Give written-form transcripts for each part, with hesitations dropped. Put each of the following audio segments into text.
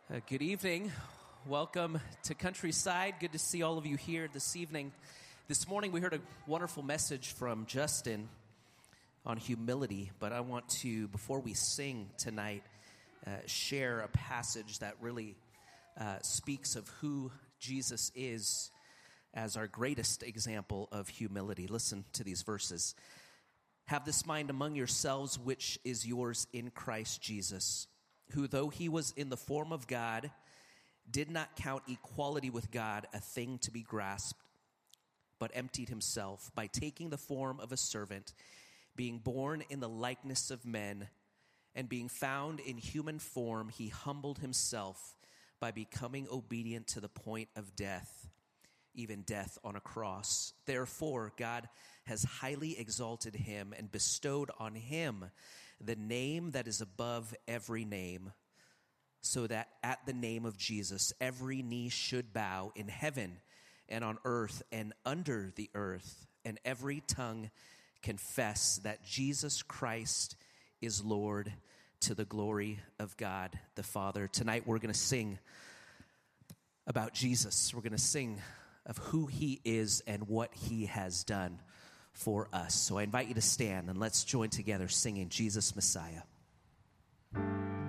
Good evening. Welcome to Countryside. Good to see all of you here this evening. This morning we heard a wonderful message from Justin on humility, but I want to, before we sing tonight, share a passage that really speaks of who Jesus is as our greatest example of humility. Listen to these verses. Have this mind among yourselves, which is yours in Christ Jesus, who, though he was in the form of God, did not count equality with God a thing to be grasped, but emptied himself by taking the form of a servant, being born in the likeness of men, and being found in human form, he humbled himself by becoming obedient to the point of death, even death on a cross. Therefore, God has highly exalted him and bestowed on him the name that is above every name, so that at the name of Jesus every knee should bow in heaven and on earth and under the earth, and every tongue confess that Jesus Christ is Lord, to the glory of God the Father. Tonight we're going to sing about Jesus. We're going to sing of who he is and what he has done for us. So I invite you to stand and let's join together singing Jesus Messiah. All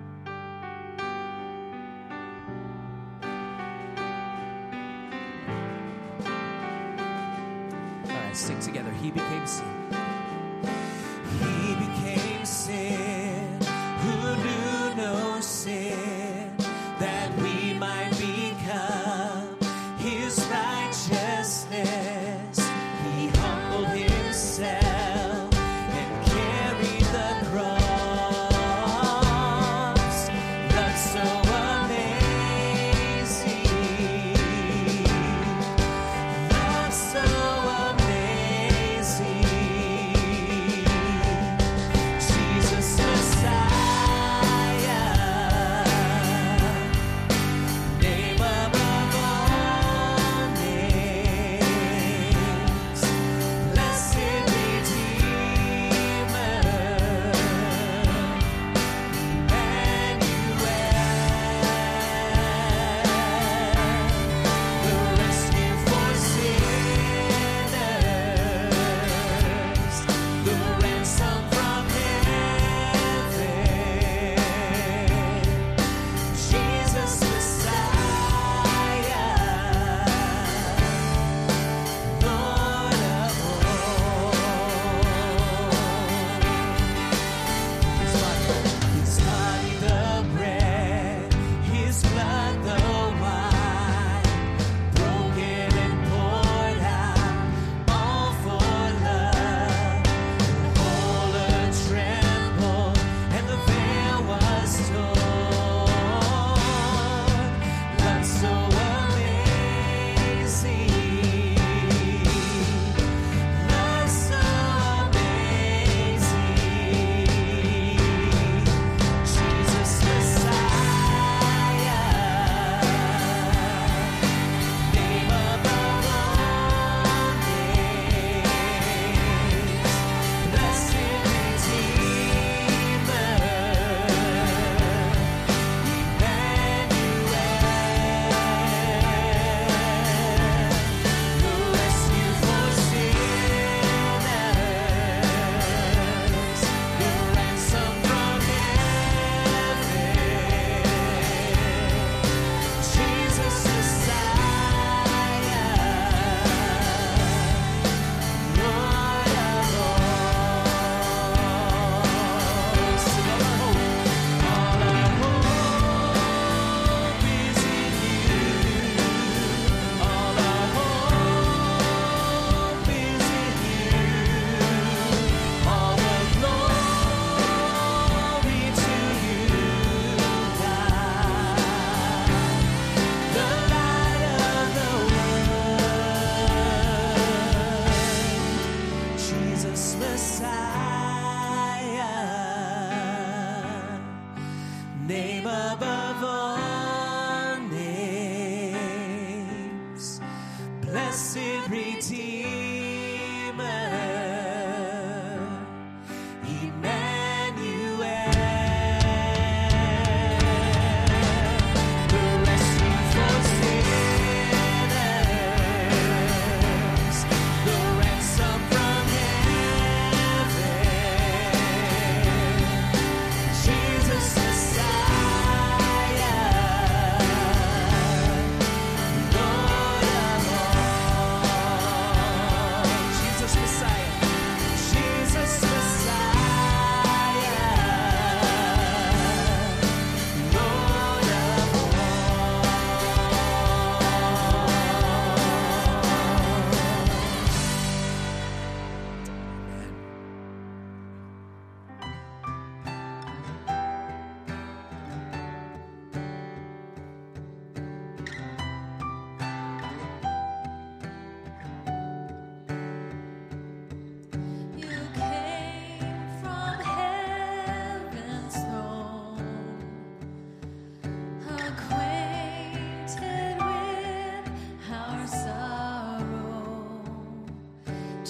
right, sing together. He became sin. He became sin, who knew no sin, that we might become his righteousness. He humbled himself and carried the cross. Love so amazing, love so amazing.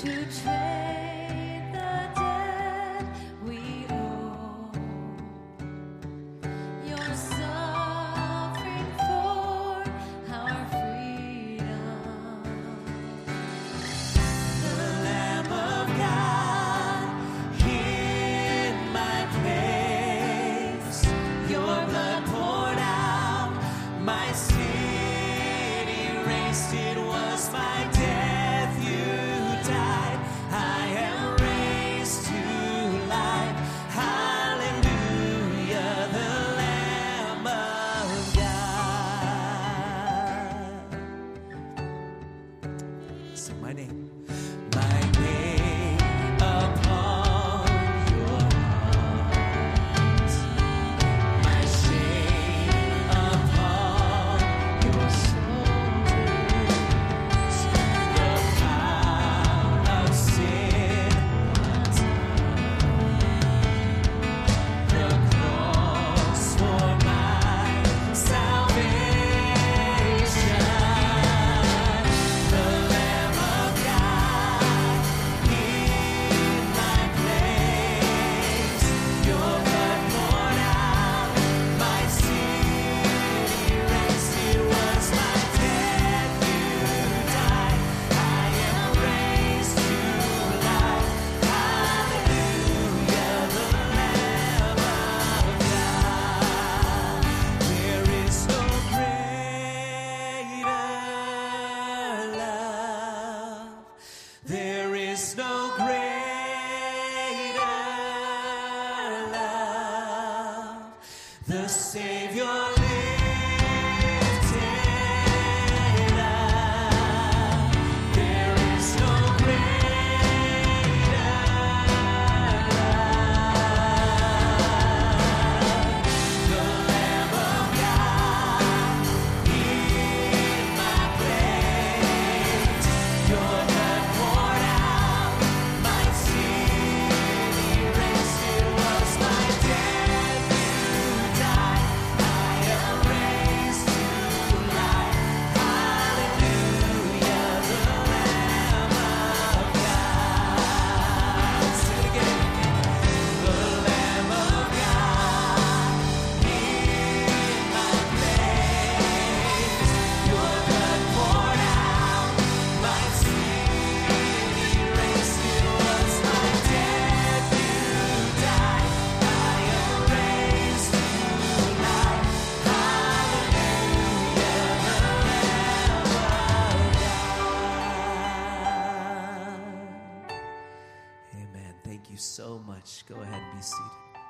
so much. Go ahead and be seated.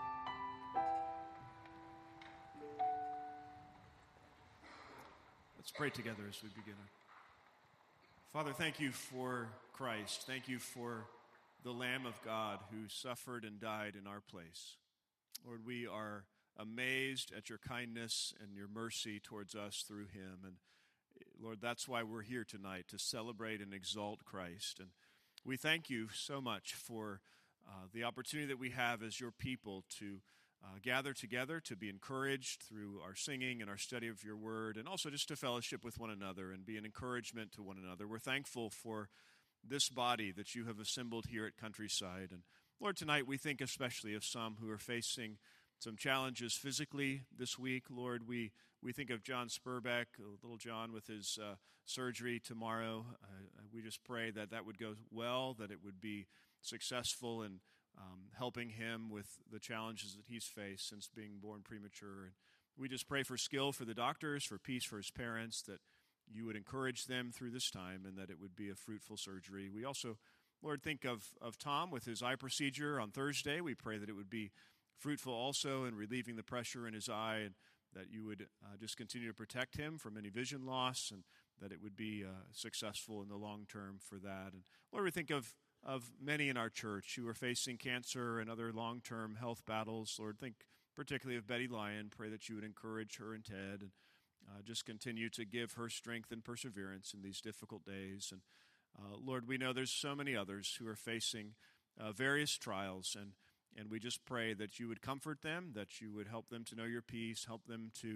Let's pray together as we begin. Father, thank you for Christ. Thank you for the Lamb of God who suffered and died in our place. Lord, we are amazed at your kindness and your mercy towards us through him. And Lord, that's why we're here tonight, to celebrate and exalt Christ. And we thank you so much for the opportunity that we have as your people to gather together, to be encouraged through our singing and our study of your word, and also just to fellowship with one another and be an encouragement to one another. We're thankful for this body that you have assembled here at Countryside. And Lord, tonight we think especially of some who are facing some challenges physically this week. Lord, we think of John Spurbeck, little John with his surgery tomorrow. We just pray that that would go well, that it would be successful in helping him with the challenges that he's faced since being born premature. And we just pray for skill for the doctors, for peace for his parents, that you would encourage them through this time and that it would be a fruitful surgery. We also, Lord, think of Tom with his eye procedure on Thursday. We pray that it would be fruitful also in relieving the pressure in his eye, and that you would just continue to protect him from any vision loss, and that it would be successful in the long term for that. And Lord, we think of many in our church who are facing cancer and other long-term health battles. Lord, think particularly of Betty Lyon. Pray that you would encourage her and Ted, and just continue to give her strength and perseverance in these difficult days. And Lord, we know there's so many others who are facing various trials, and we just pray that you would comfort them, that you would help them to know your peace, help them to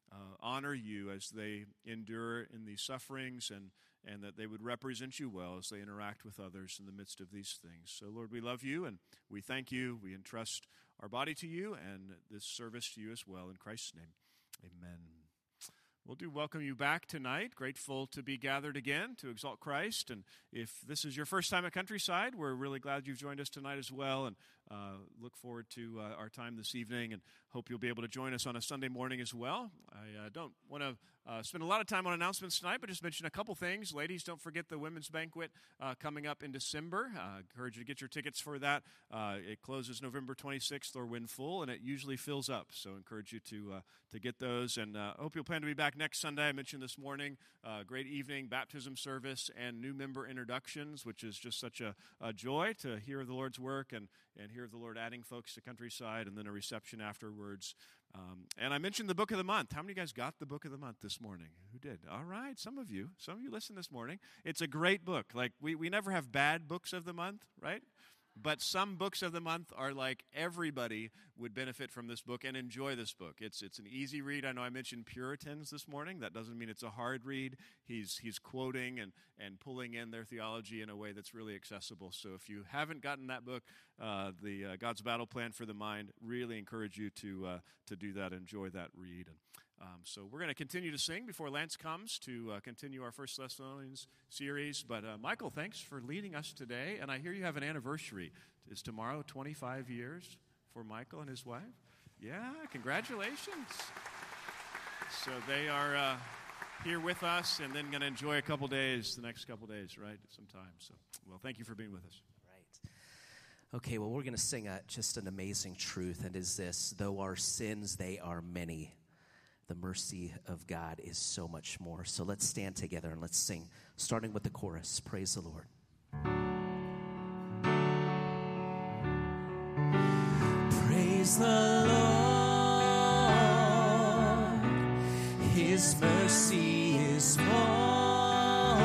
honor you as they endure in these sufferings, and that they would represent you well as they interact with others in the midst of these things. So, Lord, we love you, and we thank you. We entrust our body to you and this service to you as well. In Christ's name, amen. We'll welcome you back tonight. Grateful to be gathered again to exalt Christ. And if this is your first time at Countryside, we're really glad you've joined us tonight as well, and look forward to our time this evening, and hope you'll be able to join us on a Sunday morning as well. I don't want to spend a lot of time on announcements tonight, but just mention a couple things. Ladies, don't forget the women's banquet coming up in December. I encourage you to get your tickets for that. It closes November 26th or when full, and it usually fills up. So I encourage you to get those, and I hope you'll plan to be back next Sunday. I mentioned this morning, great evening, baptism service, and new member introductions, which is just such a joy to hear of the Lord's work and hear of the Lord adding folks to Countryside, and then a reception afterwards. And I mentioned the book of the month. How many of you guys got the book of the month this morning? Who did? All right, some of you listened this morning. It's a great book. Like, we never have bad books of the month, right? But some books of the month are like everybody would benefit from this book and enjoy this book. It's an easy read. I know I mentioned Puritans this morning. That doesn't mean it's a hard read. He's quoting and pulling in their theology in a way that's really accessible. So if you haven't gotten that book, the God's Battle Plan for the Mind, really encourage you to do that, enjoy that read. So we're going to continue to sing before Lance comes to continue our First Thessalonians series. But Michael, thanks for leading us today. And I hear you have an anniversary. Is tomorrow 25 years for Michael and his wife? Yeah, congratulations. So they are here with us and then going to enjoy the next couple days, right, sometime. So, well, thank you for being with us. Right. Okay, well, we're going to sing just an amazing truth, and is this: though our sins, they are many, the mercy of God is so much more. So let's stand together and let's sing, starting with the chorus. Praise the Lord. Praise the Lord, His mercy is more,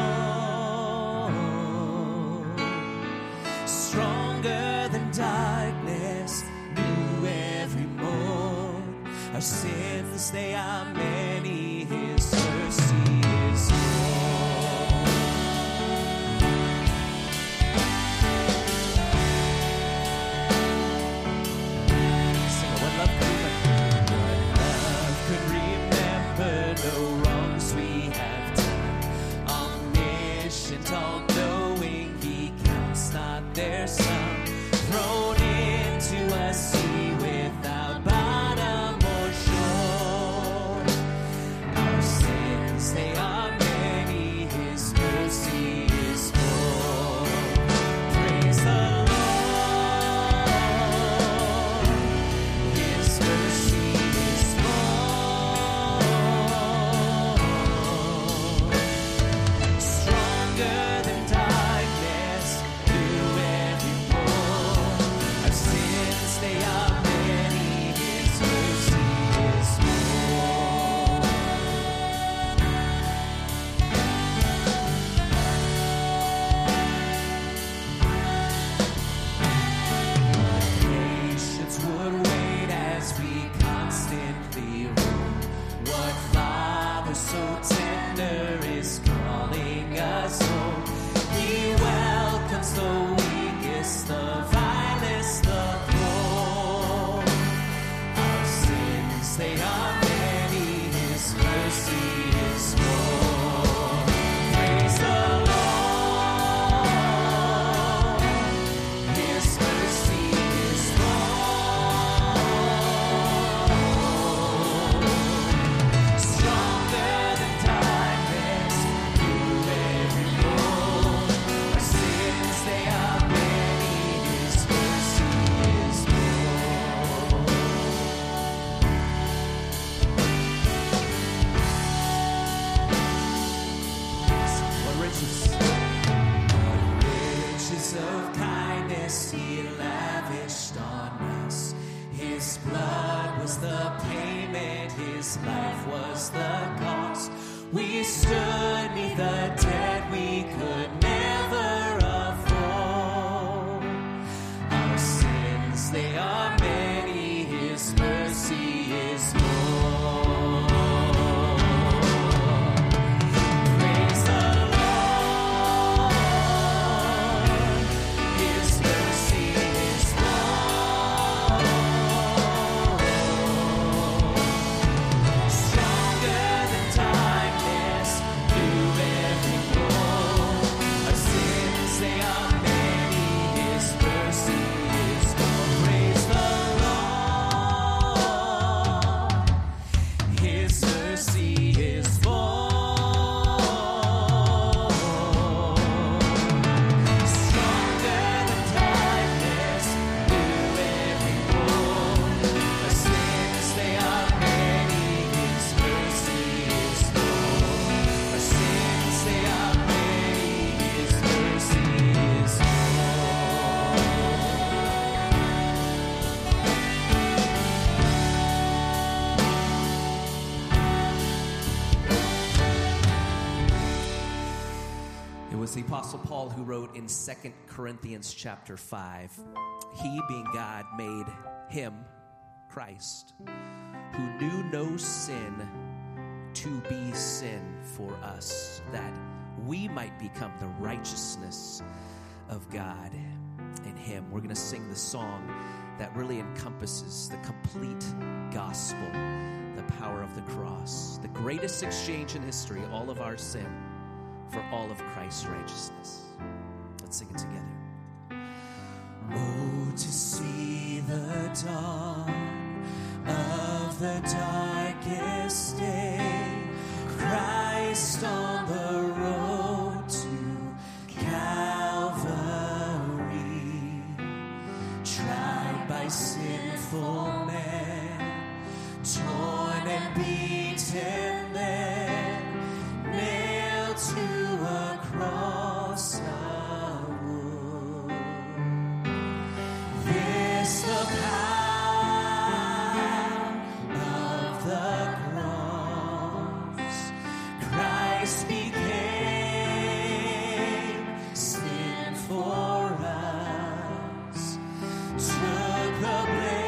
stronger than darkness, new every morn. Our sins, they are many, His mercy is more. Sing it. What love could remember, no wrongs we have done. Omniscient, all-knowing, He counts not their sum. Thrown into a sea without bottom or shore. Our sins, they are many, His mercy is more. Praise the Lord, His mercy is more, stronger than darkness, new every morn. Our sins, they are many, His mercy is more. Patience would wait as we constantly roam. What Father so tender is calling us home? He welcomes the weakest, the vilest, the poor. Our sins, they are many, His mercy is more. Praise the Lord, His mercy is more, stronger than darkness, new every morn. Our sins, they are many, His mercy is more. What riches of kindness He lavished on us. His blood was the payment, His life was the cost. We stood neath the debt we could never afford. Our sins, they are many, His mercy is more. was the Apostle Paul who wrote in 2 Corinthians chapter 5, He, being God, made him, Christ, who knew no sin, to be sin for us, that we might become the righteousness of God in him. We're going to sing the song that really encompasses the complete gospel, the power of the cross, the greatest exchange in history, all of our sin for all of Christ's righteousness. Let's sing it together. Oh, to see the dawn of the darkest day, Christ on the road to Calvary, tried by sinful men, torn and beaten there, nailed to a cross of wood. This the power of the cross. Christ became sin for us, took the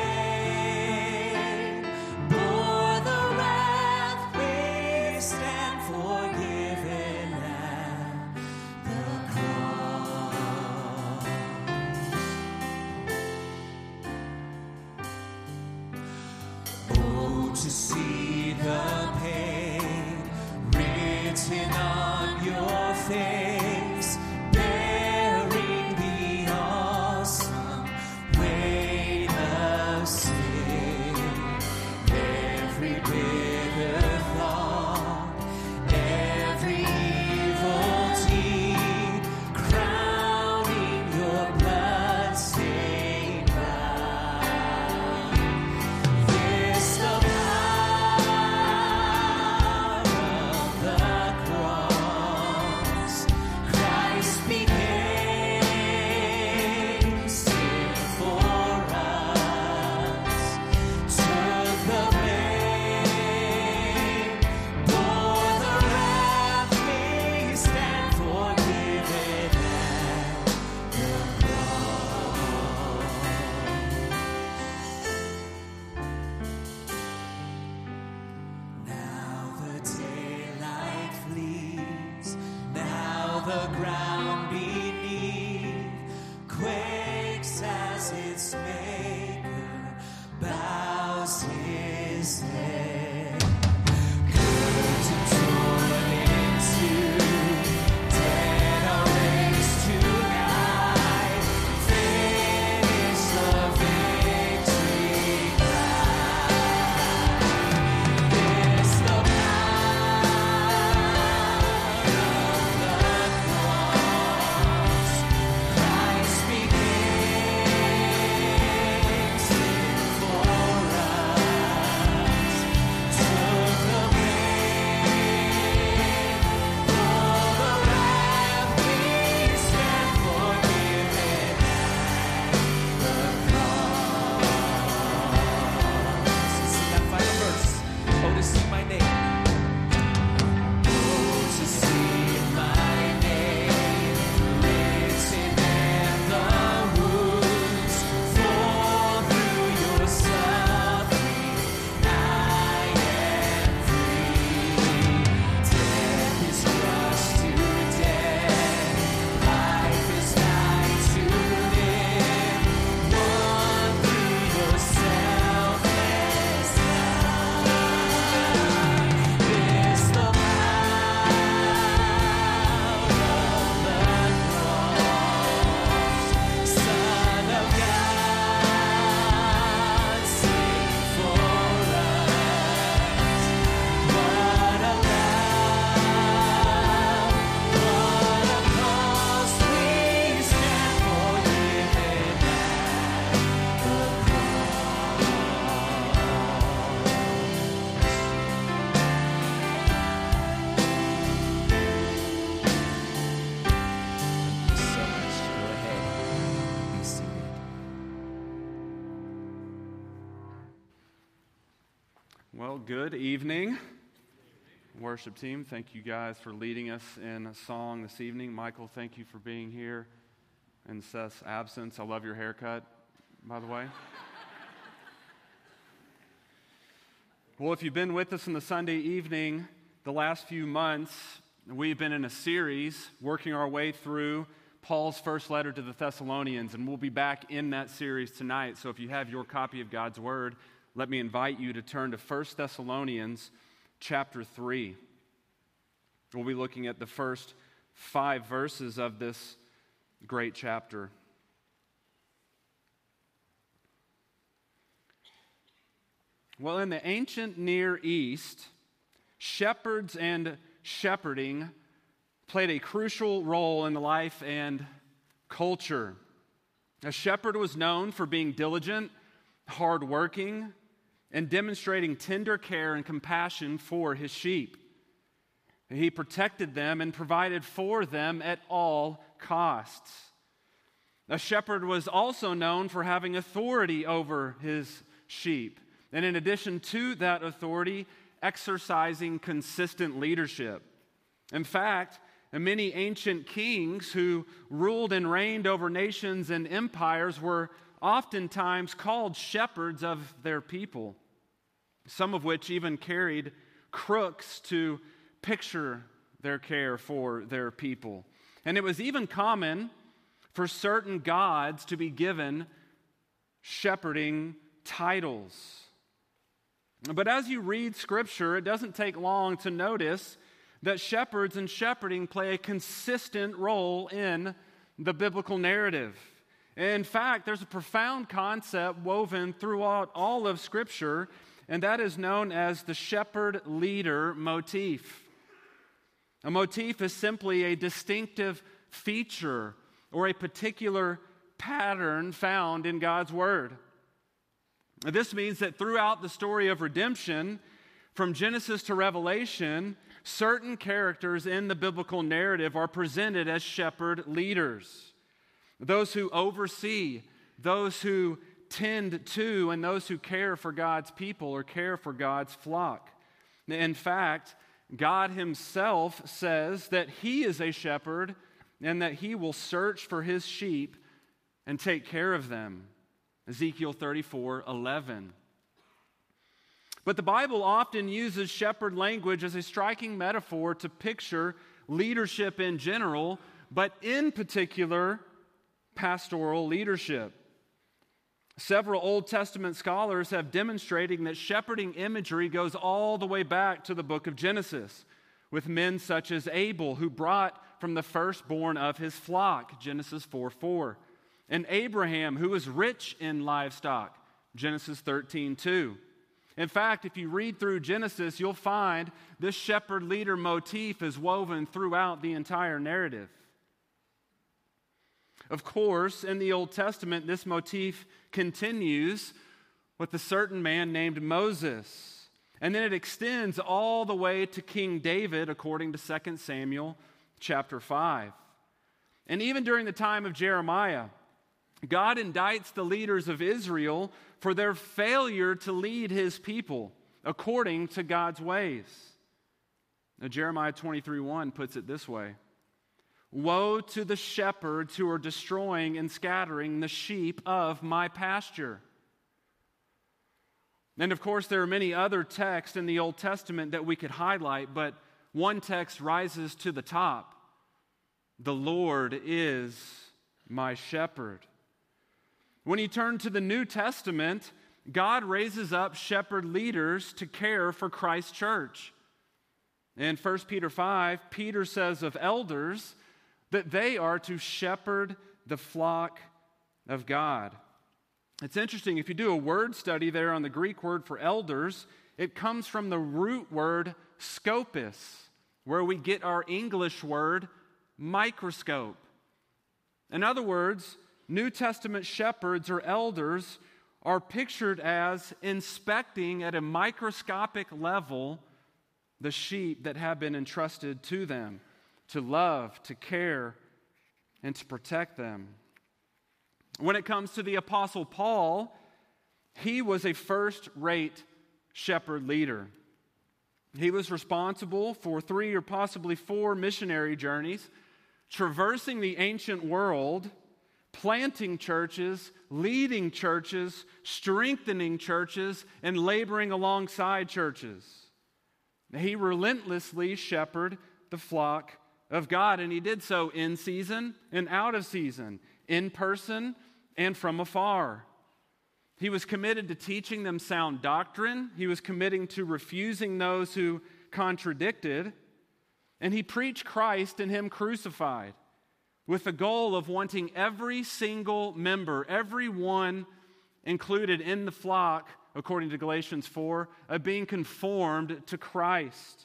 blame, bore the wrath, placed and forgiven at the cross. Oh, to see the pain written on your face, bearing the awesome weight of sin, every bitter thought, every evil deed, crowning your blood-stained brow. This the power of the cross. Christ became sin for us, took the blame, bore the wrath, placed and forgiven at the cross. Now the daylight flees, now the ground beneath quakes as its maker bows his head. Good to join into dead are raised tonight, finish the victory cry. It's the power of the cross. Christ became sin for us, took the blame, bore the wrath, placed and forgiven at the cross. Sing that final verse. Oh, to see my name. Oh, to see my name written in the wounds, for through your suffering I am free. Death is crushed to death, life is died to live, won through your selfless love. This the power of the cross, Son of God, sing for us. What a love, what a cost we stand forgiven at the cross. So much. Go ahead. Be seated. Well, good evening. Worship team, thank you guys for leading us in a song this evening. Michael, thank you for being here in Seth's absence. I love your haircut, by the way. Well, if you've been with us in the Sunday evening, the last few months, we've been in a series working our way through Paul's first letter to the Thessalonians, and we'll be back in that series tonight. So if you have your copy of God's Word, let me invite you to turn to 1 Thessalonians chapter 3. We'll be looking at the first 5 verses of this great chapter. Well, in the ancient Near East, shepherds and shepherding played a crucial role in the life and culture. A shepherd was known for being diligent, hardworking, and demonstrating tender care and compassion for his sheep. He protected them and provided for them at all costs. A shepherd was also known for having authority over his sheep, and in addition to that authority, exercising consistent leadership. In fact, many ancient kings who ruled and reigned over nations and empires were oftentimes called shepherds of their people, some of which even carried crooks to picture their care for their people. And it was even common for certain gods to be given shepherding titles. But as you read Scripture, it doesn't take long to notice that shepherds and shepherding play a consistent role in the biblical narrative. In fact, there's a profound concept woven throughout all of Scripture, and that is known as the shepherd-leader motif. A motif is simply a distinctive feature or a particular pattern found in God's Word. This means that throughout the story of redemption, from Genesis to Revelation, certain characters in the biblical narrative are presented as shepherd leaders. Those who oversee, those who tend to, and those who care for God's people or care for God's flock. In fact, God himself says that he is a shepherd and that he will search for his sheep and take care of them. Ezekiel 34:11. But the Bible often uses shepherd language as a striking metaphor to picture leadership in general, but in particular, pastoral leadership. Several Old Testament scholars have demonstrated that shepherding imagery goes all the way back to the book of Genesis, with men such as Abel, who brought from the firstborn of his flock, Genesis 4:4, and Abraham, who was rich in livestock, Genesis 13:2. In fact, if you read through Genesis, you'll find this shepherd-leader motif is woven throughout the entire narrative. Of course, in the Old Testament, this motif continues with a certain man named Moses. And then it extends all the way to King David, according to 2 Samuel chapter 5. And even during the time of Jeremiah, God indicts the leaders of Israel for their failure to lead his people according to God's ways. Now, Jeremiah 23:1 puts it this way: "Woe to the shepherds who are destroying and scattering the sheep of my pasture." And of course, there are many other texts in the Old Testament that we could highlight, but one text rises to the top: "The Lord is my shepherd." When you turn to the New Testament, God raises up shepherd leaders to care for Christ's church. In 1 Peter 5, Peter says of elders that they are to shepherd the flock of God. It's interesting, if you do a word study there on the Greek word for elders, it comes from the root word scopus, where we get our English word microscope. In other words, New Testament shepherds or elders are pictured as inspecting at a microscopic level the sheep that have been entrusted to them, to love, to care, and to protect them. When it comes to the Apostle Paul, he was a first-rate shepherd leader. He was responsible for 3 or possibly 4 missionary journeys, traversing the ancient world, planting churches, leading churches, strengthening churches, and laboring alongside churches. He relentlessly shepherded the flock of God, and he did so in season and out of season, in person and from afar. He was committed to teaching them sound doctrine. He was committing to refusing those who contradicted. And he preached Christ and him crucified with the goal of wanting every single member, everyone included in the flock, according to Galatians 4, of being conformed to Christ.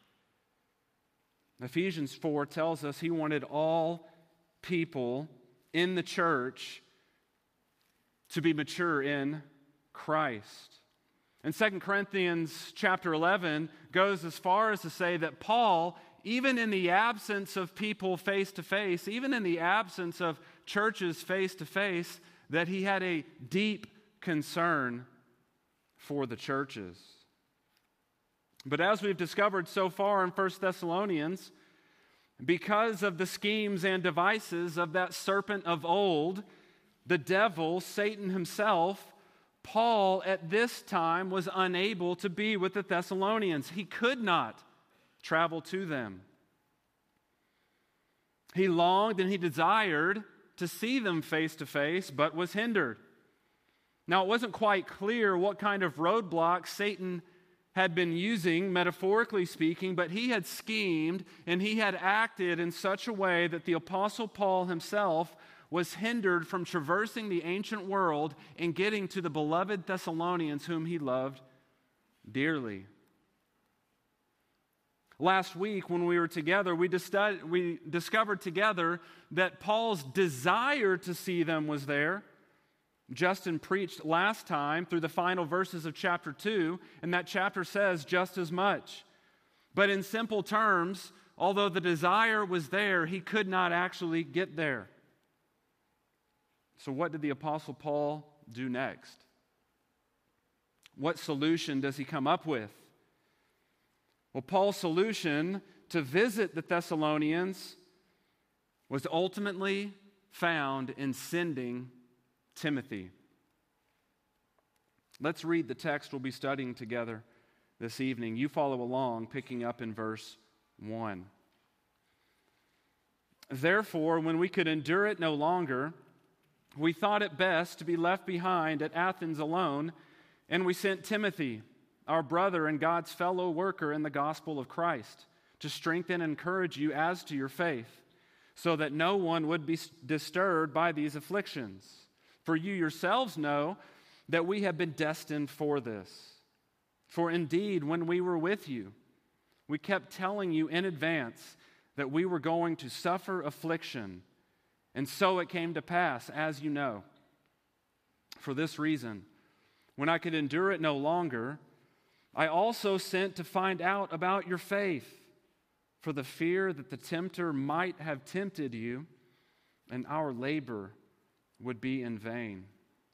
Ephesians 4 tells us he wanted all people in the church to be mature in Christ. And 2 Corinthians chapter 11 goes as far as to say that Paul, even in the absence of people face to face, even in the absence of churches face to face, that he had a deep concern for the churches. But as we've discovered so far in 1 Thessalonians, because of the schemes and devices of that serpent of old, the devil, Satan himself, Paul at this time was unable to be with the Thessalonians. He could not travel to them. He longed and he desired to see them face to face, but was hindered. Now, it wasn't quite clear what kind of roadblock Satan had been using, metaphorically speaking, but he had schemed and he had acted in such a way that the Apostle Paul himself was hindered from traversing the ancient world and getting to the beloved Thessalonians whom he loved dearly. Last week when we were together, we discovered together that Paul's desire to see them was there. Justin preached last time through the final verses of chapter 2, and that chapter says just as much. But in simple terms, although the desire was there, he could not actually get there. So what did the Apostle Paul do next? What solution does he come up with? Well, Paul's solution to visit the Thessalonians was ultimately found in sending Timothy. Let's read the text we'll be studying together this evening. You follow along, picking up in verse 1. Therefore, when we could endure it no longer, we thought it best to be left behind at Athens alone, and we sent Timothy, our brother and God's fellow worker in the gospel of Christ, to strengthen and encourage you as to your faith, so that no one would be disturbed by these afflictions. For you yourselves know that we have been destined for this. For indeed, when we were with you, we kept telling you in advance that we were going to suffer affliction, and so it came to pass, as you know. For this reason, when I could endure it no longer, I also sent to find out about your faith, for the fear that the tempter might have tempted you, and our labor would be in vain.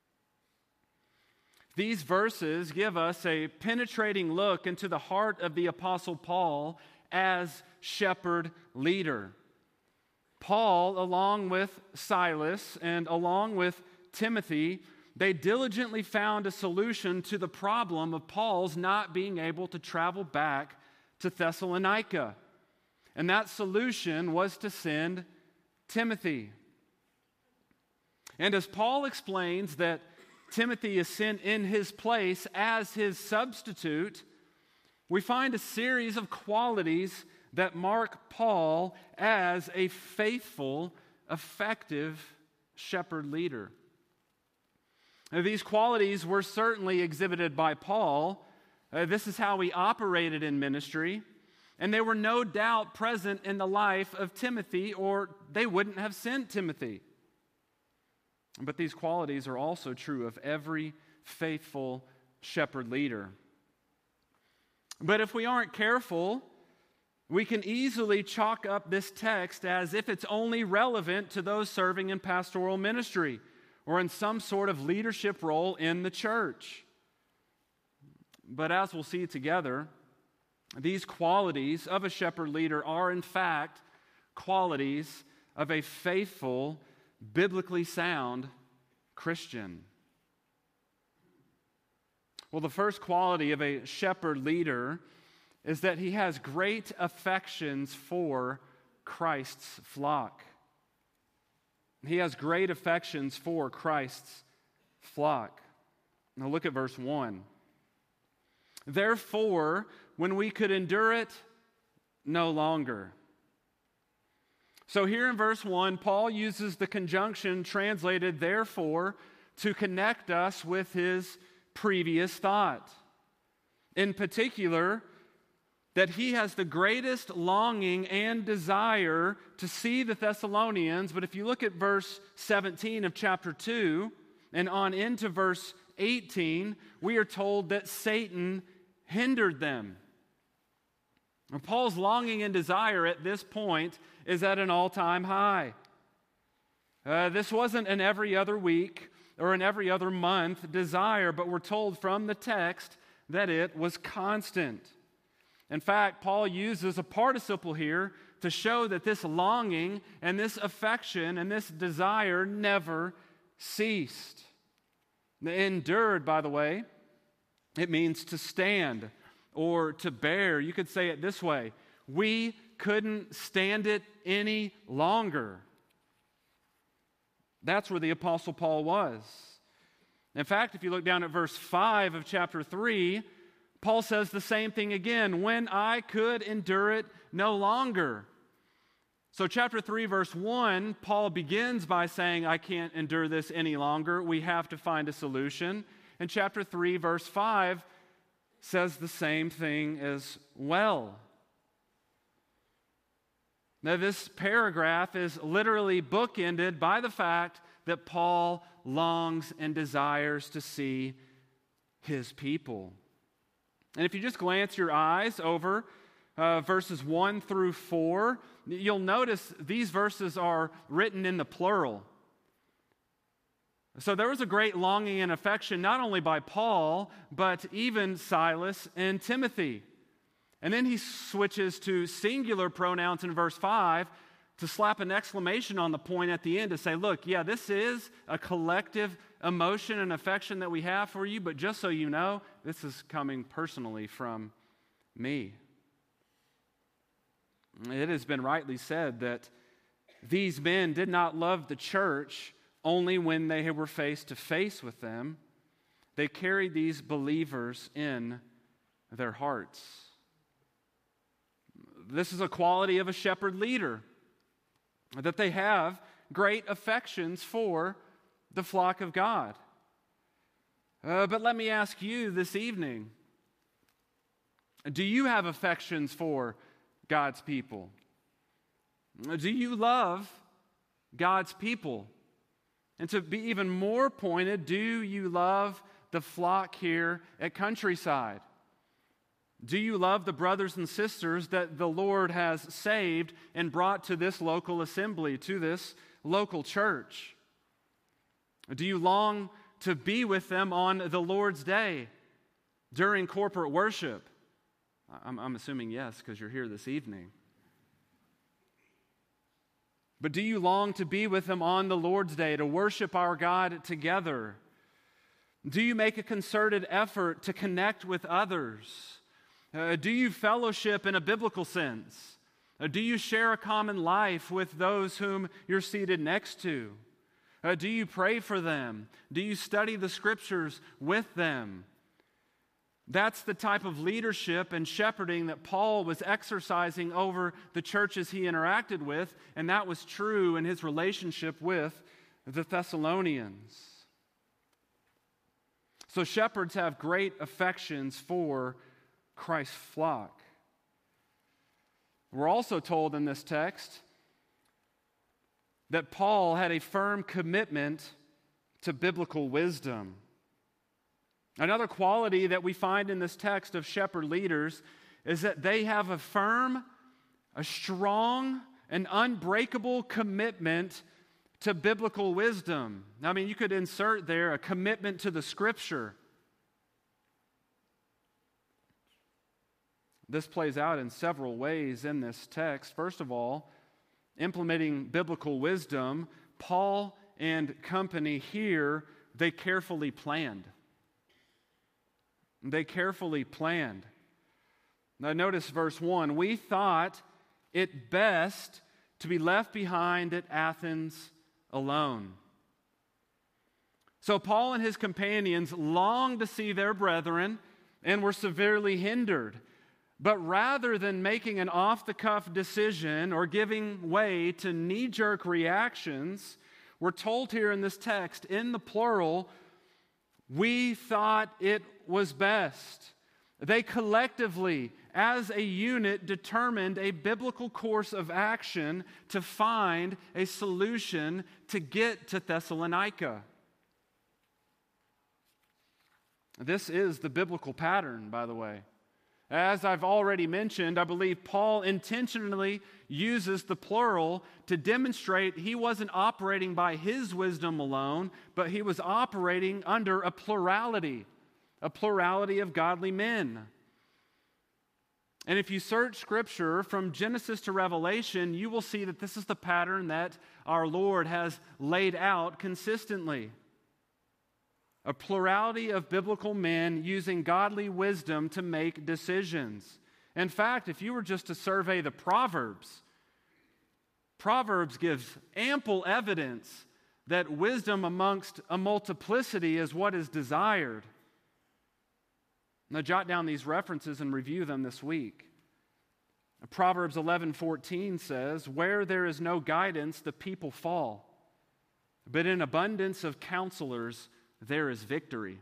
These verses give us a penetrating look into the heart of the Apostle Paul as shepherd leader. Paul, along with Silas and along with Timothy, they diligently found a solution to the problem of Paul's not being able to travel back to Thessalonica. And that solution was to send Timothy. And as Paul explains that Timothy is sent in his place as his substitute, we find a series of qualities that mark Paul as a faithful, effective shepherd leader. Now, these qualities were certainly exhibited by Paul. This is how he operated in ministry. And they were no doubt present in the life of Timothy, or they wouldn't have sent Timothy. But these qualities are also true of every faithful shepherd leader. But if we aren't careful, we can easily chalk up this text as if it's only relevant to those serving in pastoral ministry or in some sort of leadership role in the church. But as we'll see together, These qualities of a shepherd leader are, in fact, qualities of a faithful, biblically sound Christian. Well, the first quality of a shepherd leader is that he has great affections for Christ's flock. He has great affections for Christ's flock. Now look at verse 1. Therefore, when we could endure it no longer. So here in verse 1, Paul uses the conjunction translated therefore to connect us with his previous thought. In particular, that he has the greatest longing and desire to see the Thessalonians. But if you look at verse 17 of chapter 2 and on into verse 18, we are told that Satan hindered them. And Paul's longing and desire at this point is at an all-time high. This wasn't an every other week or an every other month desire, but we're told from the text that it was constant. In fact, Paul uses a participle here to show that this longing and this affection and this desire never ceased. Endured, by the way, it means to stand or to bear. You could say it this way: we couldn't stand it any longer. That's where the Apostle Paul was. In fact, if you look down at verse 5 of chapter 3, Paul says the same thing again: when I could endure it no longer. So chapter 3, verse 1, Paul begins by saying, I can't endure this any longer. We have to find a solution. And chapter 3, verse 5 says the same thing as well. Now, this paragraph is literally bookended by the fact that Paul longs and desires to see his people. And if you just glance your eyes over verses 1 through 4, you'll notice these verses are written in the plural. So there was a great longing and affection not only by Paul, but even Silas and Timothy. And then he switches to singular pronouns in verse 5 to slap an exclamation on the point at the end to say, look, yeah, this is a collective emotion and affection that we have for you, but just so you know, this is coming personally from me. It has been rightly said that these men did not love the church only when they were face to face with them. They carried these believers in their hearts. This is a quality of a shepherd leader, that they have great affections for the flock of God. But let me ask you this evening, do you have affections for God's people? Do you love God's people? And to be even more pointed, do you love the flock here at Countryside? Do you love the brothers and sisters that the Lord has saved and brought to this local assembly, to this local church? Do you long to be with them on the Lord's Day during corporate worship? I'm assuming yes, because you're here this evening. But do you long to be with them on the Lord's Day to worship our God together? Do you make a concerted effort to connect with others? Do you fellowship in a biblical sense? Do you share a common life with those whom you're seated next to? Do you pray for them? Do you study the Scriptures with them? That's the type of leadership and shepherding that Paul was exercising over the churches he interacted with, and that was true in his relationship with the Thessalonians. So shepherds have great affections for Christ's flock. We're also told in this text that Paul had a firm commitment to biblical wisdom. Another quality that we find in this text of shepherd leaders is that they have a firm, a strong, and unbreakable commitment to biblical wisdom. I mean, you could insert there a commitment to the Scripture. This plays out in several ways in this text. First of all, implementing biblical wisdom, Paul and company here, they carefully planned. They carefully planned. Now notice verse 1. We thought it best to be left behind at Athens alone. So Paul and his companions longed to see their brethren and were severely hindered. But rather than making an off-the-cuff decision or giving way to knee-jerk reactions, we're told here in this text, in the plural, we thought it was best. They collectively, as a unit, determined a biblical course of action to find a solution to get to Thessalonica. This is the biblical pattern, by the way. As I've already mentioned, I believe Paul intentionally uses the plural to demonstrate he wasn't operating by his wisdom alone, but he was operating under a plurality of godly men. And if you search Scripture from Genesis to Revelation, you will see that this is the pattern that our Lord has laid out consistently. A plurality of biblical men using godly wisdom to make decisions. In fact, if you were just to survey the Proverbs gives ample evidence that wisdom amongst a multiplicity is what is desired. Now jot down these references and review them this week. Proverbs 11:14 says, "Where there is no guidance, the people fall. But in abundance of counselors, there is victory."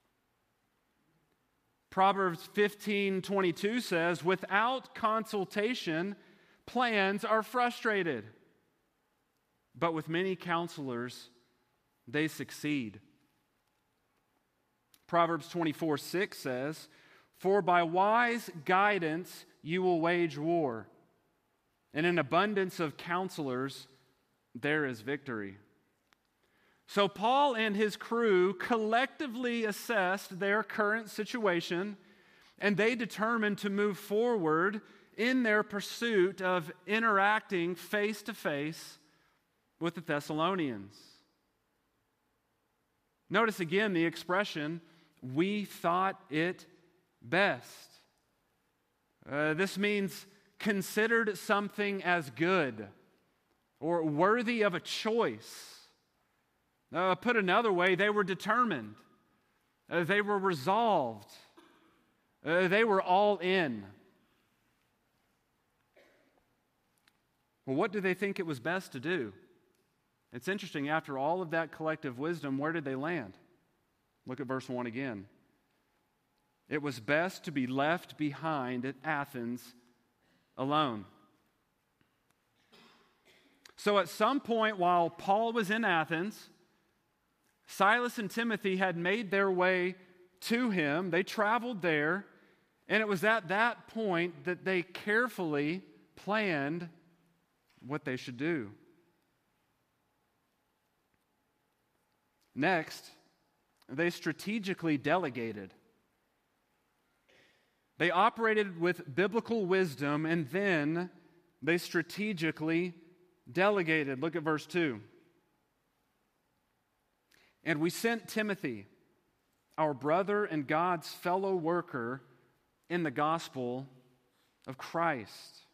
Proverbs 15:22 says, "Without consultation, plans are frustrated. But with many counselors, they succeed." Proverbs 24:6 says, "For by wise guidance you will wage war, and in abundance of counselors there is victory." So Paul and his crew collectively assessed their current situation, and they determined to move forward in their pursuit of interacting face to face with the Thessalonians. Notice again the expression, "we thought it best." This means considered something as good or worthy of a choice. Put another way, they were determined. They were resolved. They were all in. Well, what do they think it was best to do? It's interesting, after all of that collective wisdom, where did they land? Look at verse 1 again. It was best to be left behind at Athens alone. So at some point while Paul was in Athens, Silas and Timothy had made their way to him. They traveled there, and it was at that point that they carefully planned what they should do. Next, they strategically delegated. They operated with biblical wisdom, and then they strategically delegated. Look at verse 2. "And we sent Timothy, our brother and God's fellow worker in the gospel of Christ."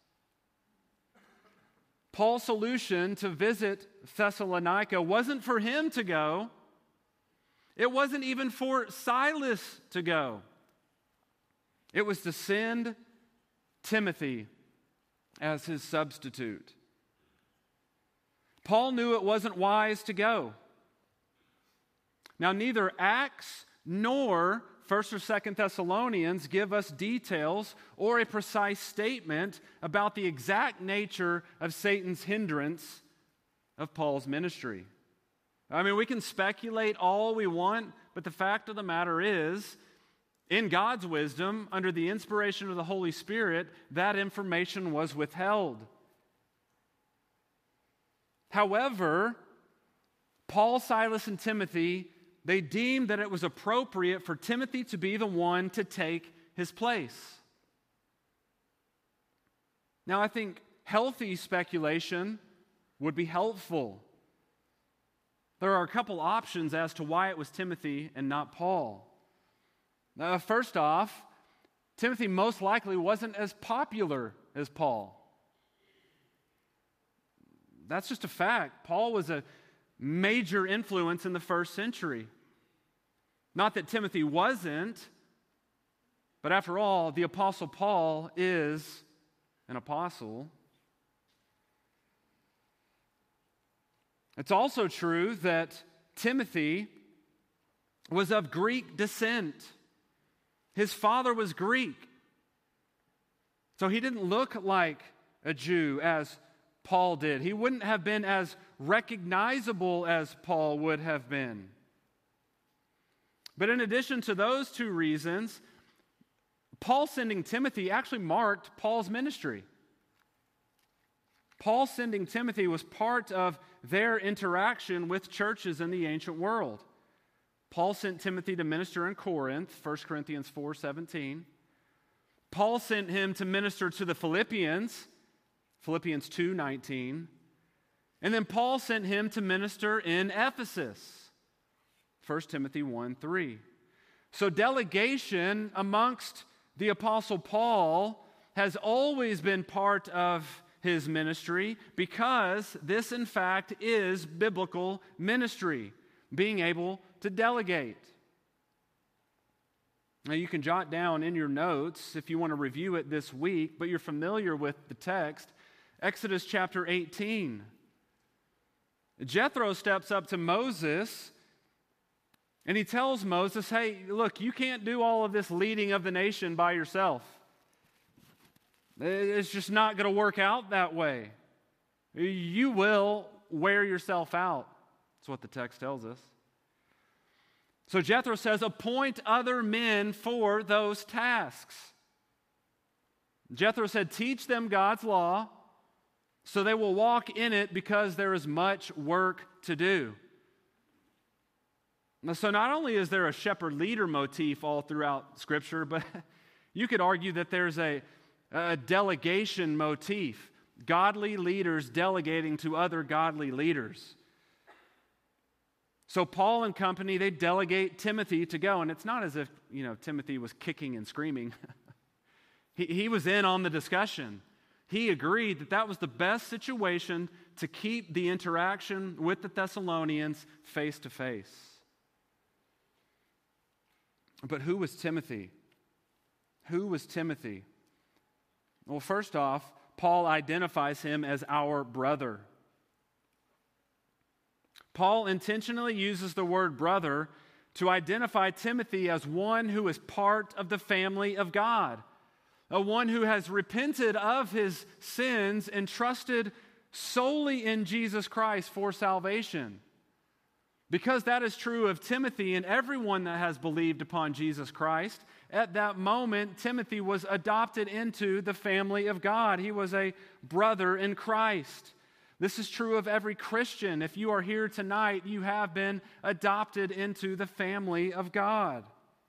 Paul's solution to visit Thessalonica wasn't for him to go. It wasn't even for Silas to go. It was to send Timothy as his substitute. Paul knew it wasn't wise to go. Now, neither Acts nor 1st or 2nd Thessalonians give us details or a precise statement about the exact nature of Satan's hindrance of Paul's ministry. I mean, we can speculate all we want, but the fact of the matter is, in God's wisdom, under the inspiration of the Holy Spirit, that information was withheld. However, Paul, Silas, and Timothy, they deemed that it was appropriate for Timothy to be the one to take his place. Now, I think healthy speculation would be helpful. There are a couple options as to why it was Timothy and not Paul. First off, Timothy most likely wasn't as popular as Paul. That's just a fact. Paul was a major influence in the first century. Not that Timothy wasn't, but after all, the Apostle Paul is an apostle. It's also true that Timothy was of Greek descent. His father was Greek. So he didn't look like a Jew as Paul did. He wouldn't have been as recognizable as Paul would have been. But in addition to those two reasons, Paul sending Timothy actually marked Paul's ministry. Paul sending Timothy was part of their interaction with churches in the ancient world. Paul sent Timothy to minister in Corinth, 1 Corinthians 4:17. Paul sent him to minister to the Philippians, Philippians 2:19. And then Paul sent him to minister in Ephesus, 1 Timothy 1:3. So delegation amongst the Apostle Paul has always been part of his ministry because this, in fact, is biblical ministry, being able to delegate. Now, you can jot down in your notes if you want to review it this week, but you're familiar with the text, Exodus chapter 18. Jethro steps up to Moses and he tells Moses, hey, look, you can't do all of this leading of the nation by yourself. It's just not going to work out that way. You will wear yourself out. That's what the text tells us. So Jethro says, appoint other men for those tasks. Jethro said, teach them God's law so they will walk in it because there is much work to do. So not only is there a shepherd-leader motif all throughout Scripture, but you could argue that there's a delegation motif. Godly leaders delegating to other godly leaders. So Paul and company, they delegate Timothy to go. And it's not as if, Timothy was kicking and screaming. He was in on the discussion. He agreed that that was the best situation to keep the interaction with the Thessalonians face to face. But who was Timothy? Who was Timothy? Well, first off, Paul identifies him as our brother. Paul intentionally uses the word brother to identify Timothy as one who is part of the family of God, one who has repented of his sins and trusted solely in Jesus Christ for salvation. Because that is true of Timothy and everyone that has believed upon Jesus Christ, at that moment, Timothy was adopted into the family of God. He was a brother in Christ. This is true of every Christian. If you are here tonight, you have been adopted into the family of God.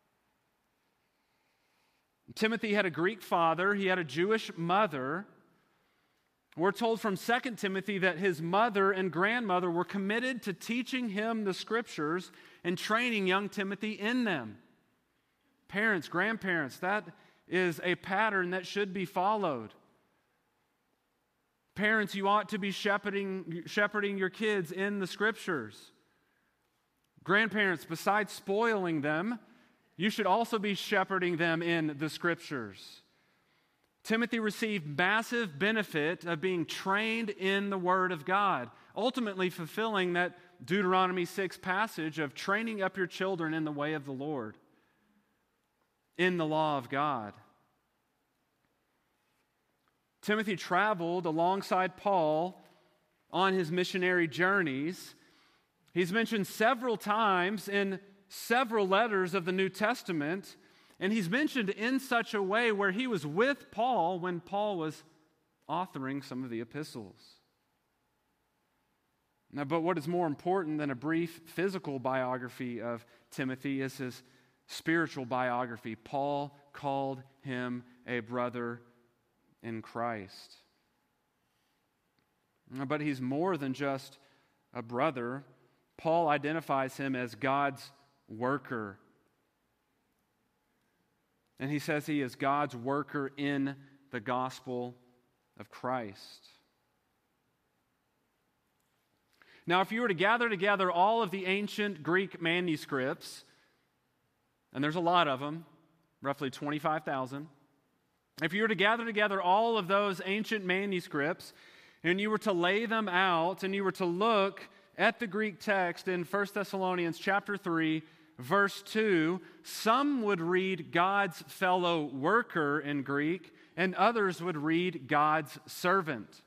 Timothy had a Greek father. He had a Jewish mother. We're told from 2 Timothy that his mother and grandmother were committed to teaching him the Scriptures and training young Timothy in them. Parents, grandparents, that is a pattern that should be followed. Parents, you ought to be shepherding your kids in the Scriptures. Grandparents, besides spoiling them, you should also be shepherding them in the Scriptures. Timothy received massive benefit of being trained in the Word of God, ultimately fulfilling that Deuteronomy 6 passage of training up your children in the way of the Lord, in the law of God. Timothy traveled alongside Paul on his missionary journeys. He's mentioned several times in several letters of the New Testament, and he's mentioned in such a way where he was with Paul when Paul was authoring some of the epistles. Now, but what is more important than a brief physical biography of Timothy is his spiritual biography. Paul called him a brother in Christ. But he's more than just a brother. Paul identifies him as God's worker. And he says he is God's worker in the gospel of Christ. Now, if you were to gather together all of the ancient Greek manuscripts, and there's a lot of them, roughly 25,000, if you were to gather together all of those ancient manuscripts, and you were to lay them out, and you were to look at the Greek text in 1 Thessalonians chapter 3, verse 2, some would read God's fellow worker in Greek, and others would read God's servant.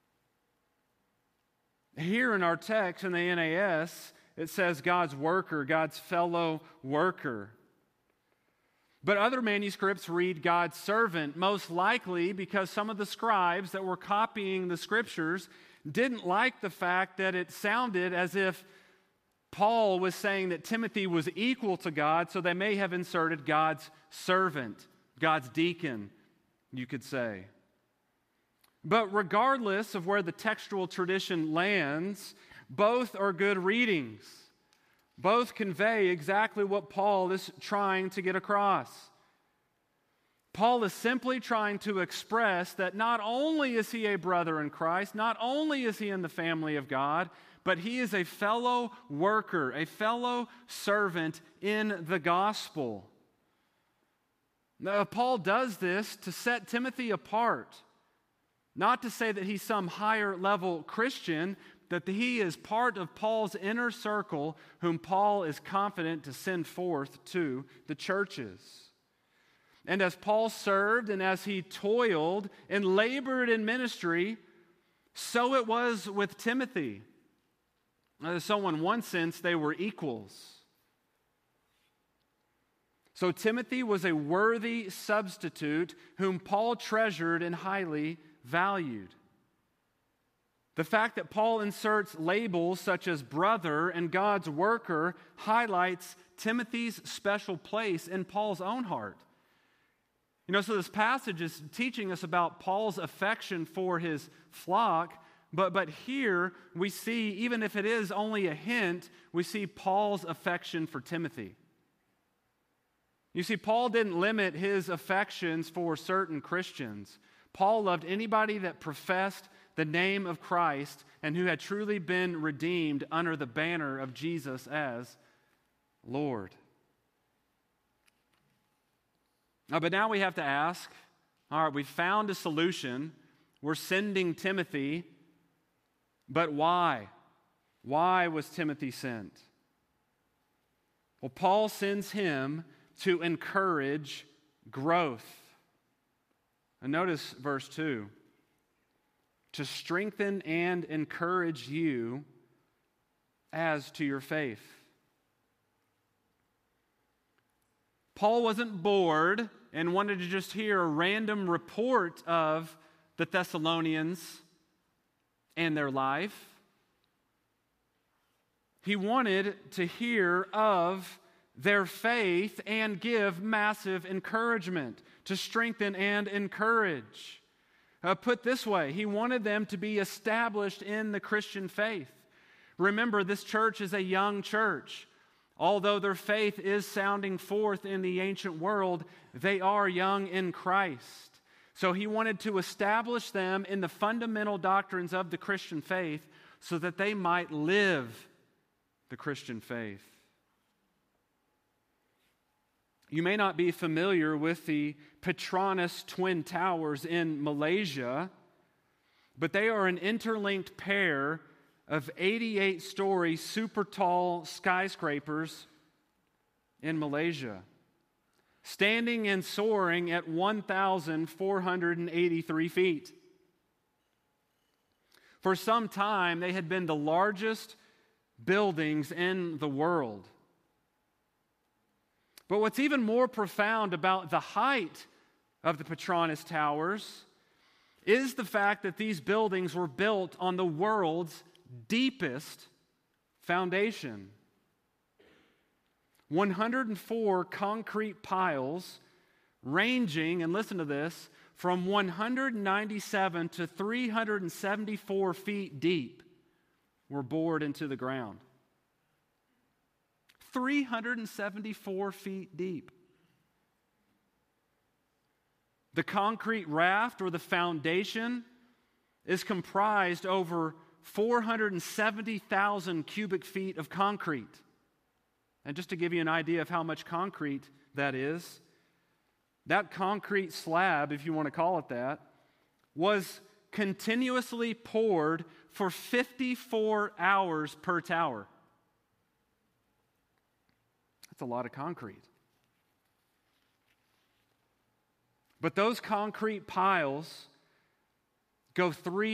Here in our text in the NAS, it says God's worker, God's fellow worker. But other manuscripts read God's servant, most likely because some of the scribes that were copying the scriptures didn't like the fact that it sounded as if Paul was saying that Timothy was equal to God, so they may have inserted God's servant, God's deacon, you could say. But regardless of where the textual tradition lands, both are good readings. Both convey exactly what Paul is trying to get across. Paul is simply trying to express that not only is he a brother in Christ, not only is he in the family of God, but he is a fellow worker, a fellow servant in the gospel. Now, Paul does this to set Timothy apart. Not to say that he's some higher level Christian, that he is part of Paul's inner circle whom Paul is confident to send forth to the churches. And as Paul served and as he toiled and labored in ministry, so it was with Timothy. So in one sense, they were equals. So Timothy was a worthy substitute whom Paul treasured and highly valued. The fact that Paul inserts labels such as brother and God's worker highlights Timothy's special place in Paul's own heart. So this passage is teaching us about Paul's affection for his flock, but here we see, even if it is only a hint, we see Paul's affection for Timothy. You see, Paul didn't limit his affections for certain Christians. Paul loved anybody that professed the name of Christ and who had truly been redeemed under the banner of Jesus as Lord. But now we have to ask, all right, we found a solution. We're sending Timothy, but why? Why was Timothy sent? Well, Paul sends him to encourage growth. And notice verse 2. To strengthen and encourage you as to your faith. Paul wasn't bored and wanted to just hear a random report of the Thessalonians and their life. He wanted to hear of their faith and give massive encouragement, to strengthen and encourage. Put this way, he wanted them to be established in the Christian faith. Remember, this church is a young church. Although their faith is sounding forth in the ancient world, they are young in Christ. So he wanted to establish them in the fundamental doctrines of the Christian faith so that they might live the Christian faith. You may not be familiar with the Petronas Twin Towers in Malaysia, but they are an interlinked pair of 88-story super tall skyscrapers in Malaysia, standing and soaring at 1,483 feet. For some time, they had been the largest buildings in the world. But what's even more profound about the height of the Petronas Towers is the fact that these buildings were built on the world's deepest foundation. 104 concrete piles ranging, and listen to this, from 197 to 374 feet deep were bored into the ground. 374 feet deep. The concrete raft or the foundation is comprised over 470,000 cubic feet of concrete. And just to give you an idea of how much concrete that is, that concrete slab, if you want to call it that, was continuously poured for 54 hours per tower. That's a lot of concrete. But those concrete piles go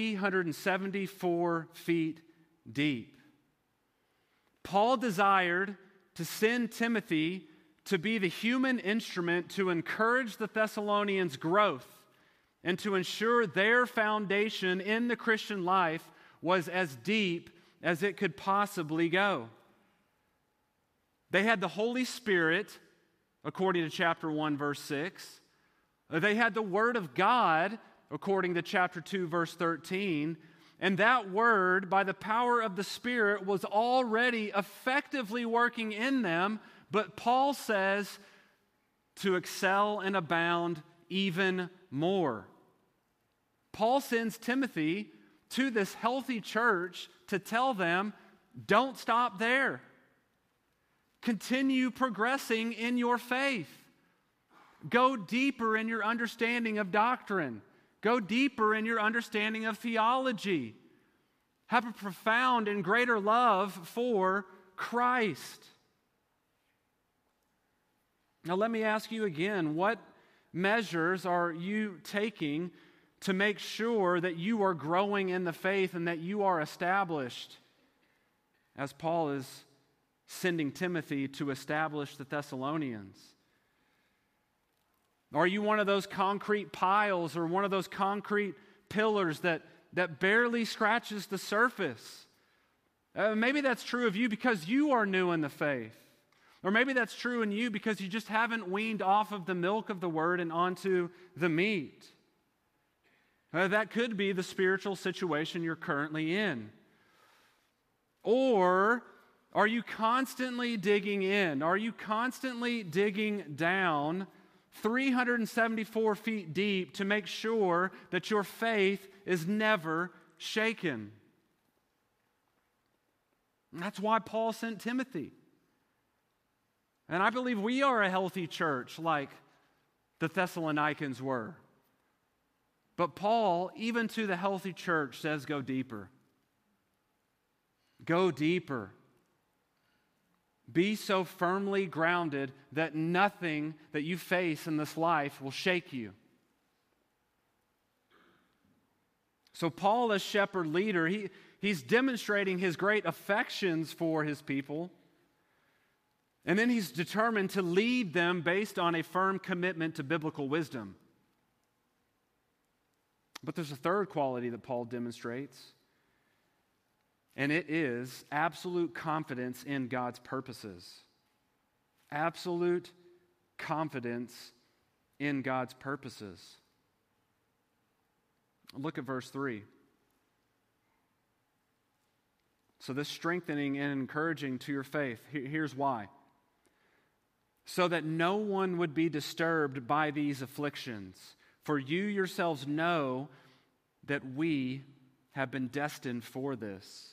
374 feet deep. Paul desired to send Timothy to be the human instrument to encourage the Thessalonians' growth and to ensure their foundation in the Christian life was as deep as it could possibly go. They had the Holy Spirit, according to chapter 1, verse 6. They had the Word of God, according to chapter 2, verse 13. And that Word, by the power of the Spirit, was already effectively working in them. But Paul says to excel and abound even more. Paul sends Timothy to this healthy church to tell them, don't stop there. Continue progressing in your faith. Go deeper in your understanding of doctrine. Go deeper in your understanding of theology. Have a profound and greater love for Christ. Now let me ask you again, what measures are you taking to make sure that you are growing in the faith and that you are established, as Paul is sending Timothy to establish the Thessalonians? Are you one of those concrete piles or one of those concrete pillars that barely scratches the surface? Maybe that's true of you because you are new in the faith. Or maybe that's true in you because you just haven't weaned off of the milk of the Word and onto the meat. That could be the spiritual situation you're currently in. Or are you constantly digging in? Are you constantly digging down 374 feet deep to make sure that your faith is never shaken? And that's why Paul sent Timothy. And I believe we are a healthy church like the Thessalonians were. But Paul, even to the healthy church, says go deeper. Go deeper. Be so firmly grounded that nothing that you face in this life will shake you. So Paul, as shepherd leader, he's demonstrating his great affections for his people. And then he's determined to lead them based on a firm commitment to biblical wisdom. But there's a third quality that Paul demonstrates, and it is absolute confidence in God's purposes. Absolute confidence in God's purposes. Look at verse 3. So this strengthening and encouraging to your faith, here's why. So that no one would be disturbed by these afflictions. For you yourselves know that we have been destined for this.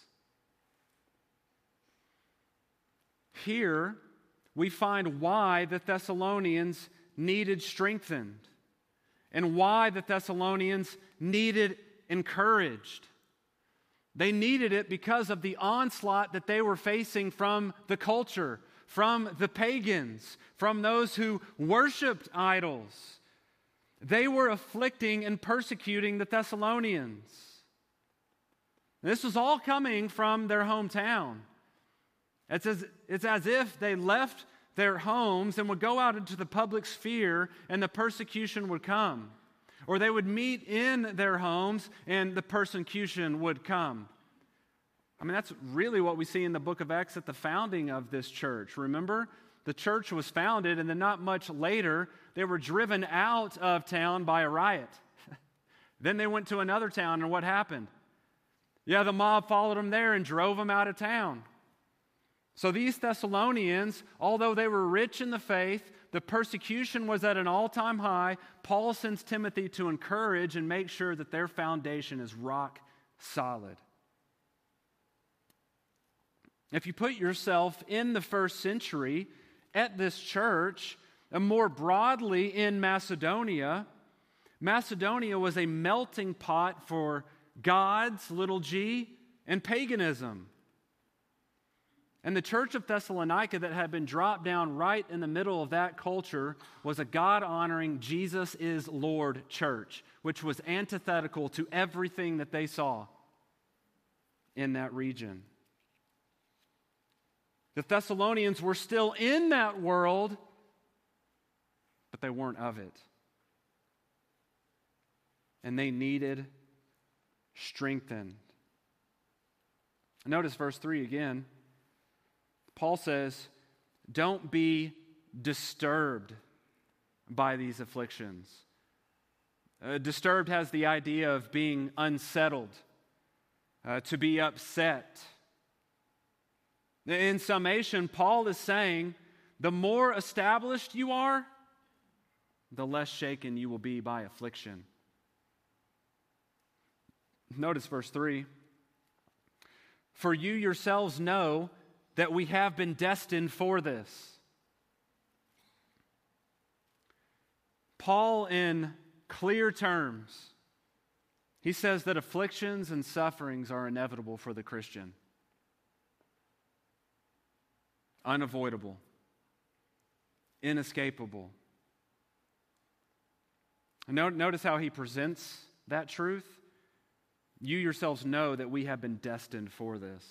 Here we find why the Thessalonians needed strengthened and why the Thessalonians needed encouraged. They needed it because of the onslaught that they were facing from the culture, from the pagans, from those who worshiped idols. They were afflicting and persecuting the Thessalonians. This was all coming from their hometown. It's as if they left their homes and would go out into the public sphere and the persecution would come. Or they would meet in their homes and the persecution would come. I mean, that's really what we see in the book of Acts at the founding of this church. Remember, the church was founded, and then not much later, they were driven out of town by a riot. Then they went to another town, and what happened? Yeah, the mob followed them there and drove them out of town. So these Thessalonians, although they were rich in the faith, the persecution was at an all-time high. Paul sends Timothy to encourage and make sure that their foundation is rock solid. If you put yourself in the first century at this church, and more broadly in Macedonia, Macedonia was a melting pot for gods, little g, and paganism. And the church of Thessalonica that had been dropped down right in the middle of that culture was a God-honoring, Jesus is Lord church, which was antithetical to everything that they saw in that region. The Thessalonians were still in that world, but they weren't of it. And they needed strengthened. Notice verse 3 again. Paul says, don't be disturbed by these afflictions. Disturbed has the idea of being unsettled, to be upset. In summation, Paul is saying, the more established you are, the less shaken you will be by affliction. Notice verse 3. For you yourselves know that we have been destined for this. Paul, in clear terms, he says that afflictions and sufferings are inevitable for the Christian. Unavoidable. Inescapable. Notice how he presents that truth. You yourselves know that we have been destined for this.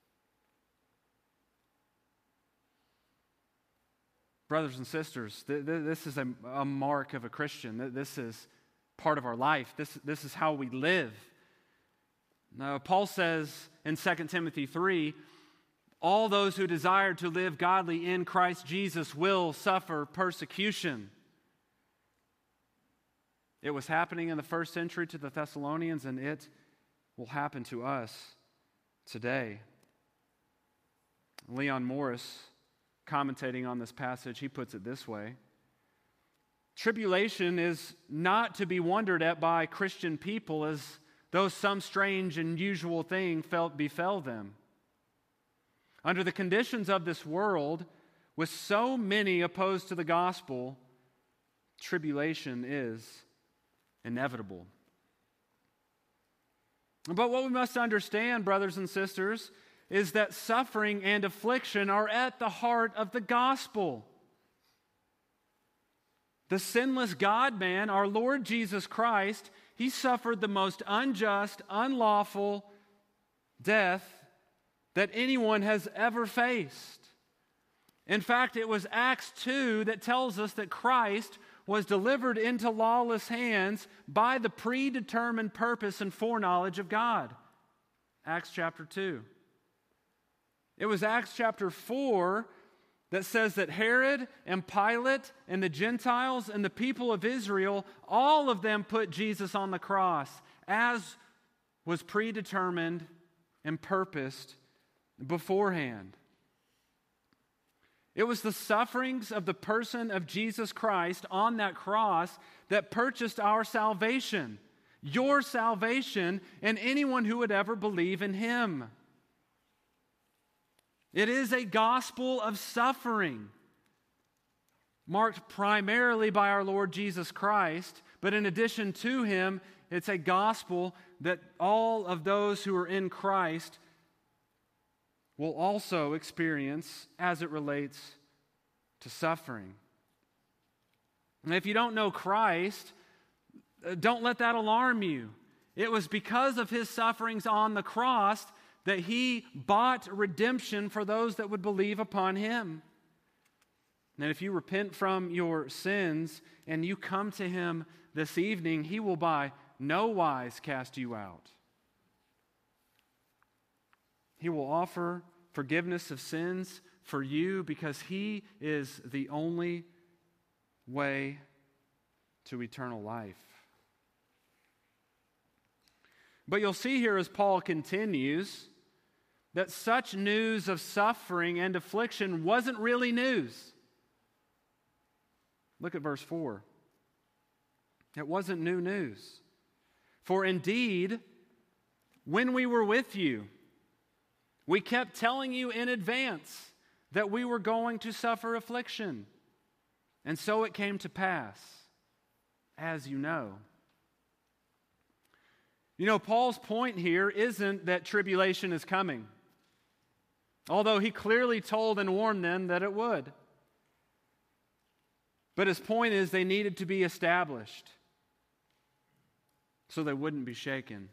Brothers and sisters, this is a mark of a Christian. This is part of our life. This is how we live. Now, Paul says in 2 Timothy 3, all those who desire to live godly in Christ Jesus will suffer persecution. It was happening in the first century to the Thessalonians, and it will happen to us today. Leon Morris, commentating on this passage, he puts it this way. Tribulation is not to be wondered at by Christian people as though some strange and unusual thing befell them. Under the conditions of this world, with so many opposed to the gospel, tribulation is inevitable. But what we must understand, brothers and sisters, is that suffering and affliction are at the heart of the gospel. The sinless God-man, our Lord Jesus Christ, he suffered the most unjust, unlawful death that anyone has ever faced. In fact, it was Acts 2 that tells us that Christ was delivered into lawless hands by the predetermined purpose and foreknowledge of God. Acts chapter 2. It was Acts chapter 4 that says that Herod and Pilate and the Gentiles and the people of Israel, all of them put Jesus on the cross as was predetermined and purposed beforehand. It was the sufferings of the person of Jesus Christ on that cross that purchased our salvation, your salvation, and anyone who would ever believe in him. It is a gospel of suffering, marked primarily by our Lord Jesus Christ, but in addition to him, it's a gospel that all of those who are in Christ will also experience as it relates to suffering. And if you don't know Christ, don't let that alarm you. It was because of his sufferings on the cross that he bought redemption for those that would believe upon him. And if you repent from your sins and you come to him this evening, he will by no wise cast you out. He will offer forgiveness of sins for you because He is the only way to eternal life. But you'll see here as Paul continues that such news of suffering and affliction wasn't really news. Look at verse 4. It wasn't new news. For indeed, when we were with you, we kept telling you in advance that we were going to suffer affliction. And so it came to pass, as you know. You know, Paul's point here isn't that tribulation is coming, although he clearly told and warned them that it would. But his point is they needed to be established so they wouldn't be shaken.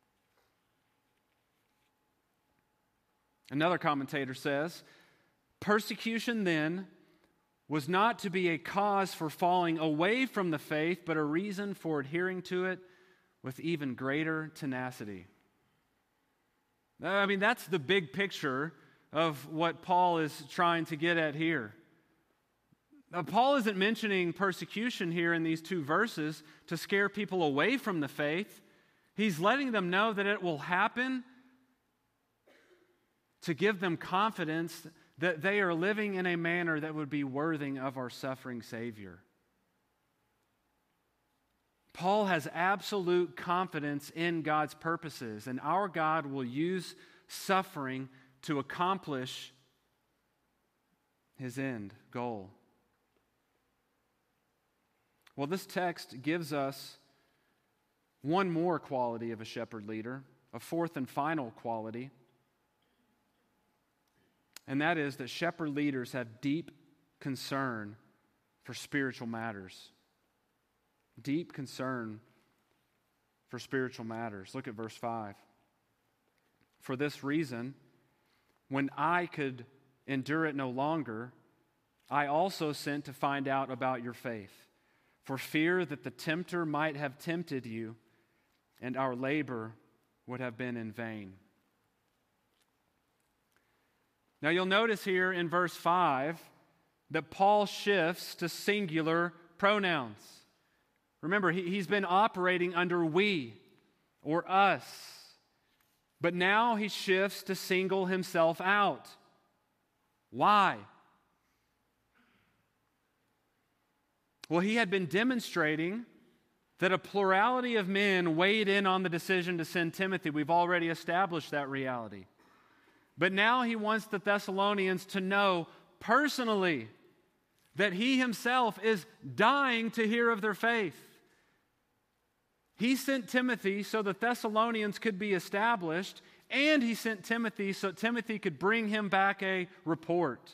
Another commentator says, persecution then was not to be a cause for falling away from the faith, but a reason for adhering to it with even greater tenacity. I mean, that's the big picture of what Paul is trying to get at here. Now, Paul isn't mentioning persecution here in these two verses to scare people away from the faith. He's letting them know that it will happen to give them confidence that they are living in a manner that would be worthy of our suffering Savior. Paul has absolute confidence in God's purposes, and our God will use suffering to accomplish His end goal. Well, this text gives us one more quality of a shepherd leader, a fourth and final quality, and that is that shepherd leaders have deep concern for spiritual matters. Deep concern for spiritual matters. Look at verse 5. For this reason, when I could endure it no longer, I also sent to find out about your faith, for fear that the tempter might have tempted you, and our labor would have been in vain. Now you'll notice here in verse 5 that Paul shifts to singular pronouns. Remember, he's been operating under we or us, but now he shifts to single himself out. Why? Well, he had been demonstrating that a plurality of men weighed in on the decision to send Timothy. We've already established that reality. But now he wants the Thessalonians to know personally that he himself is dying to hear of their faith. He sent Timothy so the Thessalonians could be established, and he sent Timothy so Timothy could bring him back a report.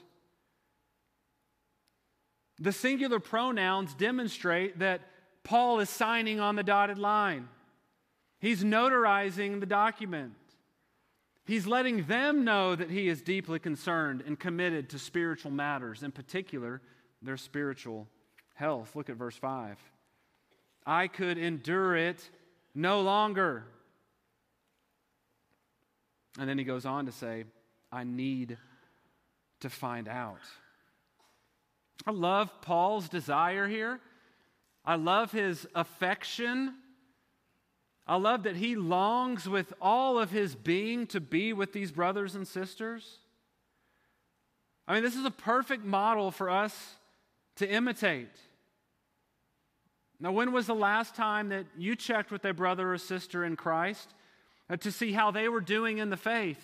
The singular pronouns demonstrate that Paul is signing on the dotted line. He's notarizing the document. He's letting them know that he is deeply concerned and committed to spiritual matters, in particular, their spiritual health. Look at verse 5. I could endure it no longer. And then he goes on to say, I need to find out. I love Paul's desire here. I love his affection. I love that he longs with all of his being to be with these brothers and sisters. I mean, this is a perfect model for us to imitate. Now, when was the last time that you checked with a brother or sister in Christ to see how they were doing in the faith?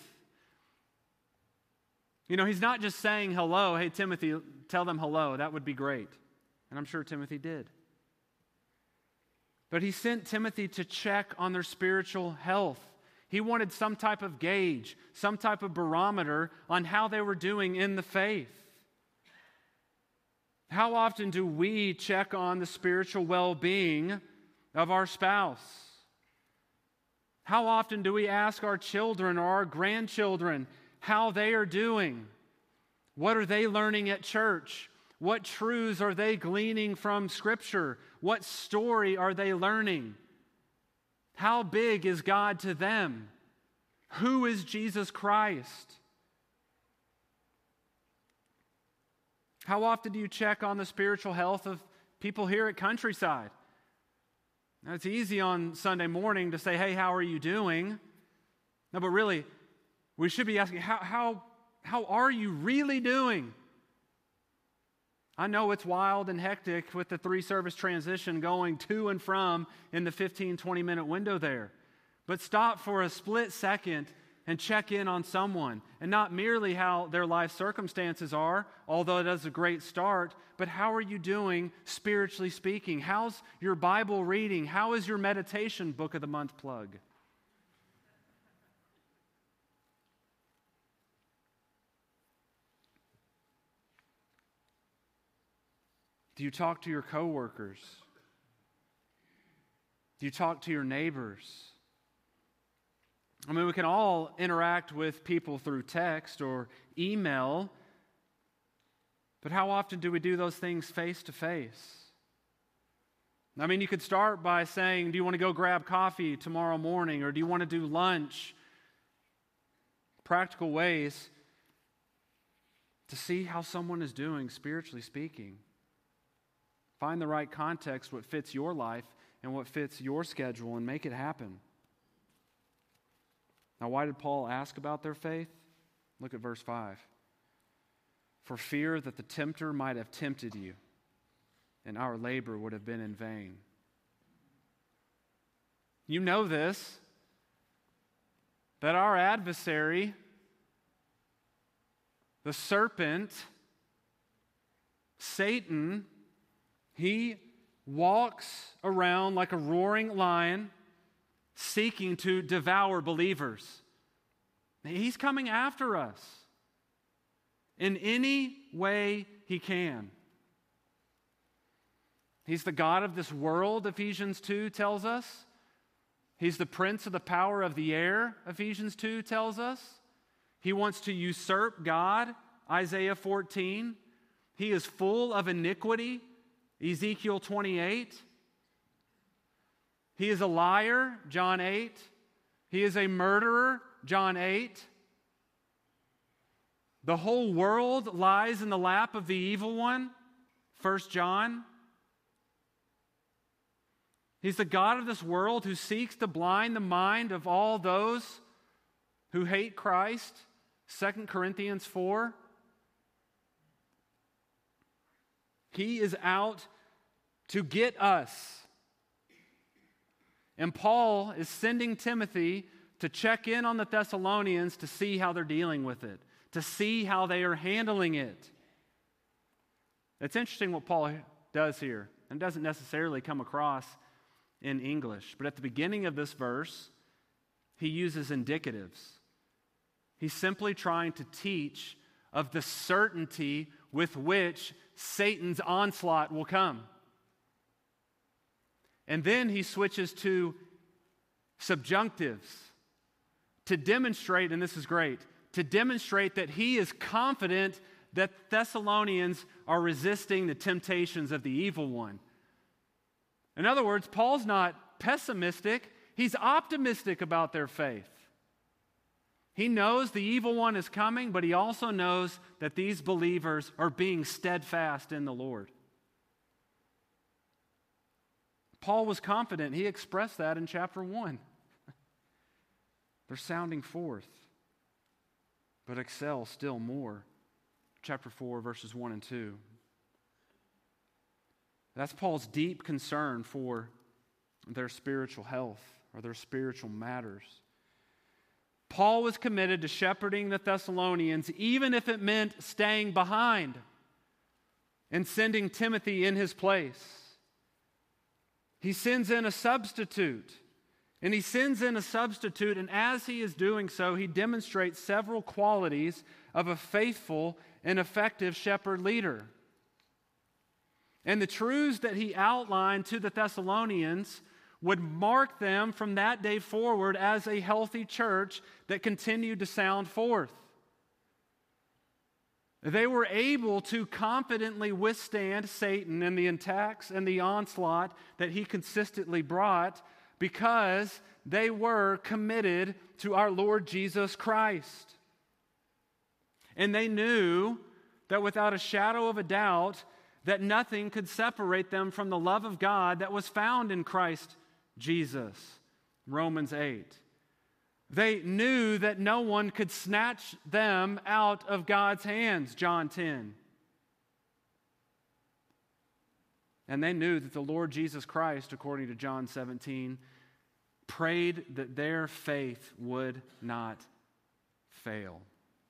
You know, he's not just saying hello. Hey, Timothy, tell them hello. That would be great. And I'm sure Timothy did. But he sent Timothy to check on their spiritual health. He wanted some type of gauge, some type of barometer on how they were doing in the faith. How often do we check on the spiritual well-being of our spouse? How often do we ask our children or our grandchildren how they are doing? What are they learning at church? What truths are they gleaning from Scripture? What story are they learning? How big is God to them? Who is Jesus Christ? How often do you check on the spiritual health of people here at Countryside? Now, it's easy on Sunday morning to say, hey, how are you doing? No, but really, we should be asking, how are you really doing? I know it's wild and hectic with the 3-service transition going to and from in the 15, 20-minute window there. But stop for a split second and check in on someone. And not merely how their life circumstances are, although that's a great start, but how are you doing spiritually speaking? How's your Bible reading? How is your meditation book of the month plug? Do you talk to your coworkers? Do you talk to your neighbors? I mean, we can all interact with people through text or email, but how often do we do those things face to face? I mean, you could start by saying, do you want to go grab coffee tomorrow morning, or do you want to do lunch? Practical ways to see how someone is doing, spiritually speaking. Find the right context, what fits your life and what fits your schedule, and make it happen. Now, why did Paul ask about their faith? Look at verse 5. For fear that the tempter might have tempted you, and our labor would have been in vain. You know this, that our adversary, the serpent, Satan, he walks around like a roaring lion, seeking to devour believers. He's coming after us in any way he can. He's the God of this world, Ephesians 2 tells us. He's the prince of the power of the air, Ephesians 2 tells us. He wants to usurp God, Isaiah 14. He is full of iniquity, Ezekiel 28. He is a liar, John 8. He is a murderer, John 8. The whole world lies in the lap of the evil one, 1 John. He's the God of this world who seeks to blind the mind of all those who hate Christ, 2 Corinthians 4. He is out to get us. And Paul is sending Timothy to check in on the Thessalonians to see how they're dealing with it, to see how they are handling it. It's interesting what Paul does here. And it doesn't necessarily come across in English. But at the beginning of this verse, he uses indicatives. He's simply trying to teach of the certainty with which Satan's onslaught will come. And then he switches to subjunctives to demonstrate, and this is great, to demonstrate that he is confident that Thessalonians are resisting the temptations of the evil one. In other words, Paul's not pessimistic, he's optimistic about their faith. He knows the evil one is coming, but he also knows that these believers are being steadfast in the Lord. Paul was confident. He expressed that in chapter 1. They're sounding forth, but excel still more. Chapter 4, verses 1 and 2. That's Paul's deep concern for their spiritual health or their spiritual matters. Paul was committed to shepherding the Thessalonians, even if it meant staying behind and sending Timothy in his place. He sends in a substitute. And he sends in a substitute, and as he is doing so, he demonstrates several qualities of a faithful and effective shepherd leader. And the truths that he outlined to the Thessalonians would mark them from that day forward as a healthy church that continued to sound forth. They were able to confidently withstand Satan and the attacks and the onslaught that he consistently brought because they were committed to our Lord Jesus Christ. And they knew that without a shadow of a doubt, that nothing could separate them from the love of God that was found in Christ Jesus. Romans 8. They knew that no one could snatch them out of God's hands. John 10. And they knew that the Lord Jesus Christ, according to John 17, prayed that their faith would not fail.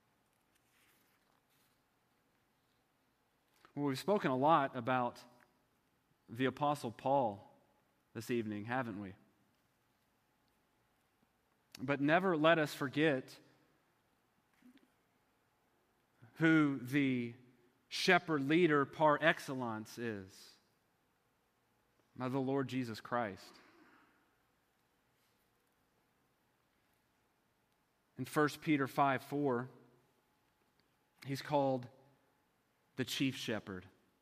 Well, we've spoken a lot about the Apostle Paul this evening, haven't we? But never let us forget who the shepherd leader par excellence is. Now, the Lord Jesus Christ. In 1 Peter 5:4, he's called the chief shepherd.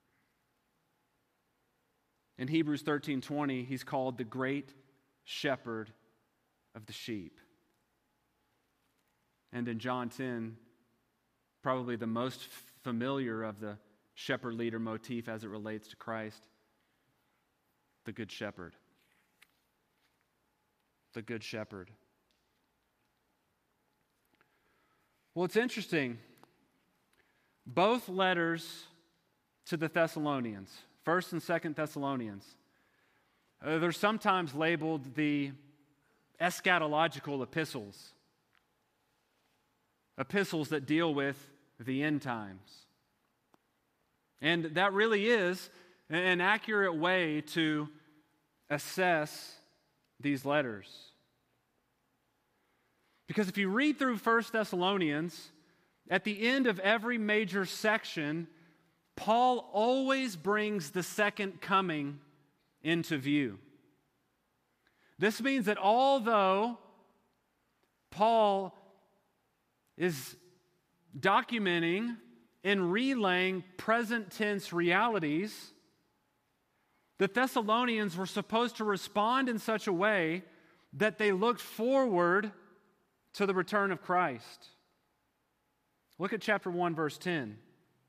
In Hebrews 13:20, he's called the great shepherd of the sheep. And in John 10, probably the most familiar of the shepherd leader motif as it relates to Christ, the good shepherd. The good shepherd. Well, it's interesting. Both letters to the Thessalonians, 1st and 2nd Thessalonians, they're sometimes labeled the eschatological epistles. Epistles that deal with the end times. And that really is an accurate way to assess these letters. Because if you read through 1 Thessalonians, at the end of every major section, Paul always brings the second coming into view. This means that although Paul is documenting and relaying present tense realities, the Thessalonians were supposed to respond in such a way that they looked forward to the return of Christ. Look at chapter 1, verse 10.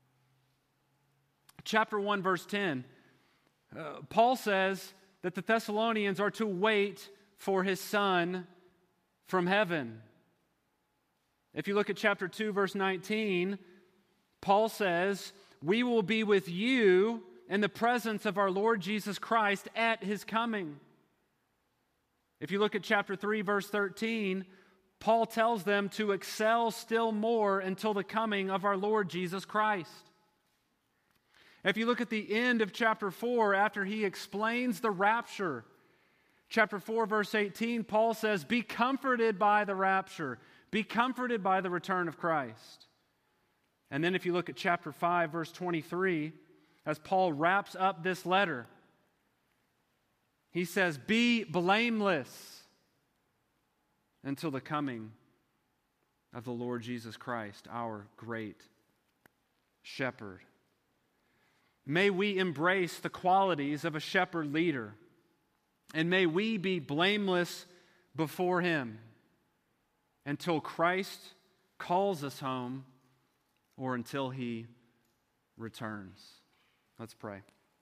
Chapter 1, verse 10. Paul says that the Thessalonians are to wait for his Son from heaven. If you look at chapter 2, verse 19, Paul says, "We will be with you in the presence of our Lord Jesus Christ at his coming." If you look at chapter 3, verse 13, Paul tells them to excel still more until the coming of our Lord Jesus Christ. If you look at the end of chapter 4, after he explains the rapture, chapter 4, verse 18, Paul says, "Be comforted by the rapture. Be comforted by the return of Christ." And then if you look at chapter 5, verse 23, as Paul wraps up this letter, he says, "Be blameless until the coming of the Lord Jesus Christ, our great shepherd." May we embrace the qualities of a shepherd leader, and may we be blameless before him until Christ calls us home or until he returns. Let's pray.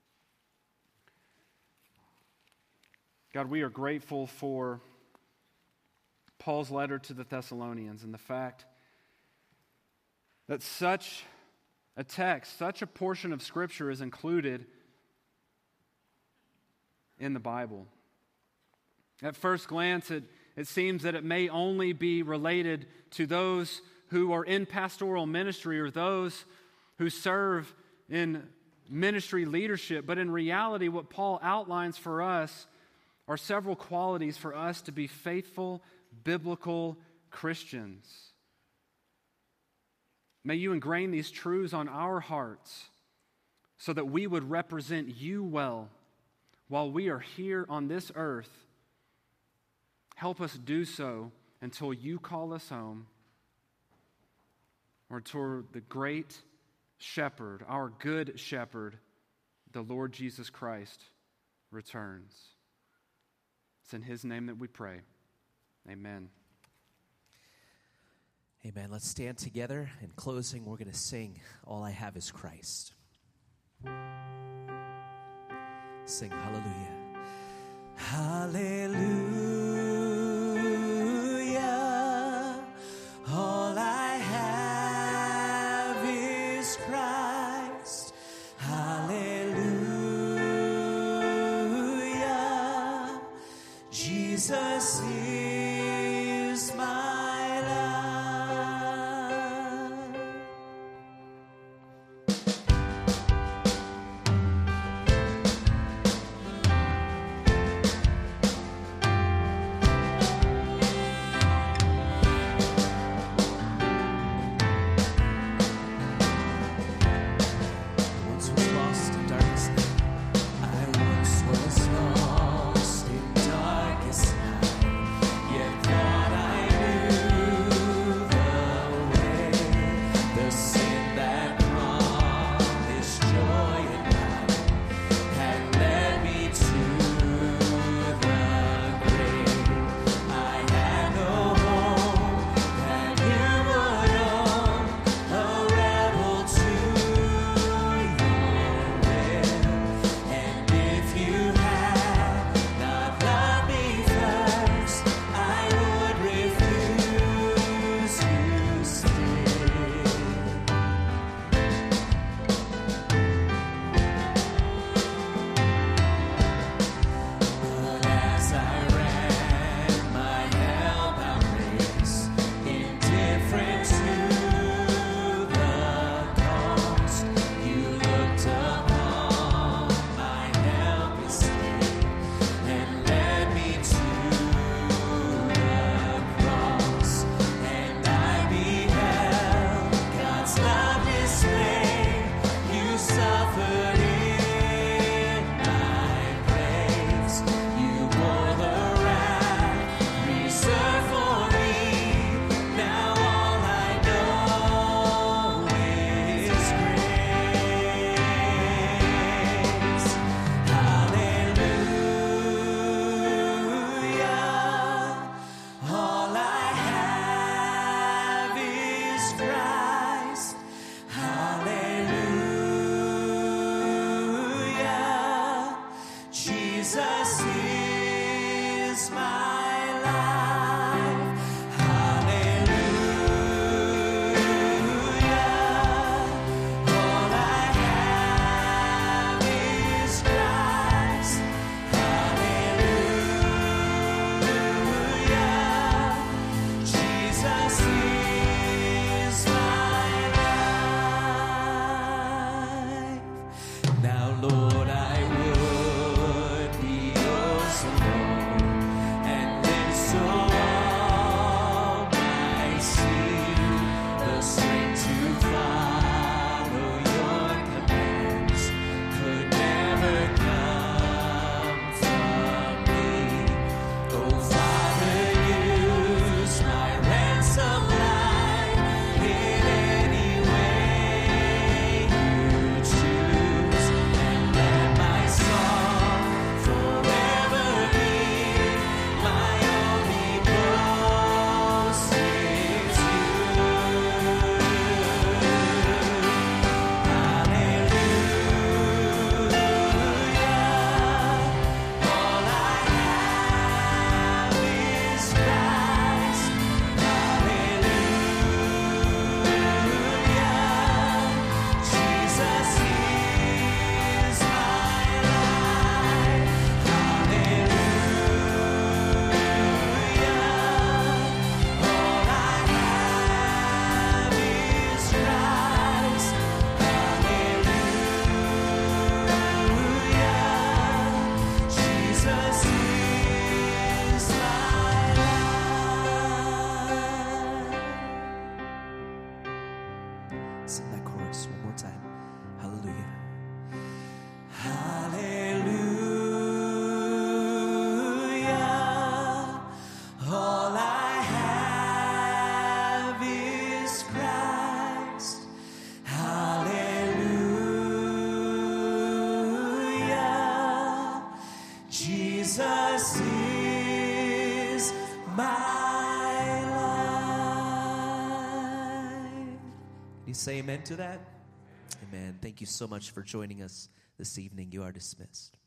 God, we are grateful for Paul's letter to the Thessalonians and the fact that such a text, such a portion of Scripture is included in the Bible. At first glance, it seems that it may only be related to those who are in pastoral ministry or those who serve in ministry leadership. But in reality, what Paul outlines for us are several qualities for us to be faithful, biblical Christians. May you ingrain these truths on our hearts so that we would represent you well while we are here on this earth. Help us do so until you call us home or toward the great shepherd, our good shepherd, the Lord Jesus Christ, returns. It's in his name that we pray. Amen. Amen. Let's stand together. In closing, we're going to sing All I Have Is Christ. Sing hallelujah. Hallelujah. All I have is Christ. Hallelujah. Jesus is my life. Once was lost in darkest night. I once was lost in darkest night. Yet thought I knew the way. The sin that promised joy and power had led me to the grave. I had no hope that you would own, a rebel to your will. And if you had not loved me first, I would refuse you still. But as I ran my hell-bound race, indifferent to the cost, you looked upon my helpless state and led me to the cross. And I beheld God's love displayed. You suffered in my place. You bore the wrath reserved for me. Now all I know is grace. Hallelujah. All I have is Christ. Hallelujah. Jesus is my life. Hallelujah. All I have is Christ. Hallelujah. Jesus is my You say amen to that? Amen. Thank you so much for joining us this evening. You are dismissed.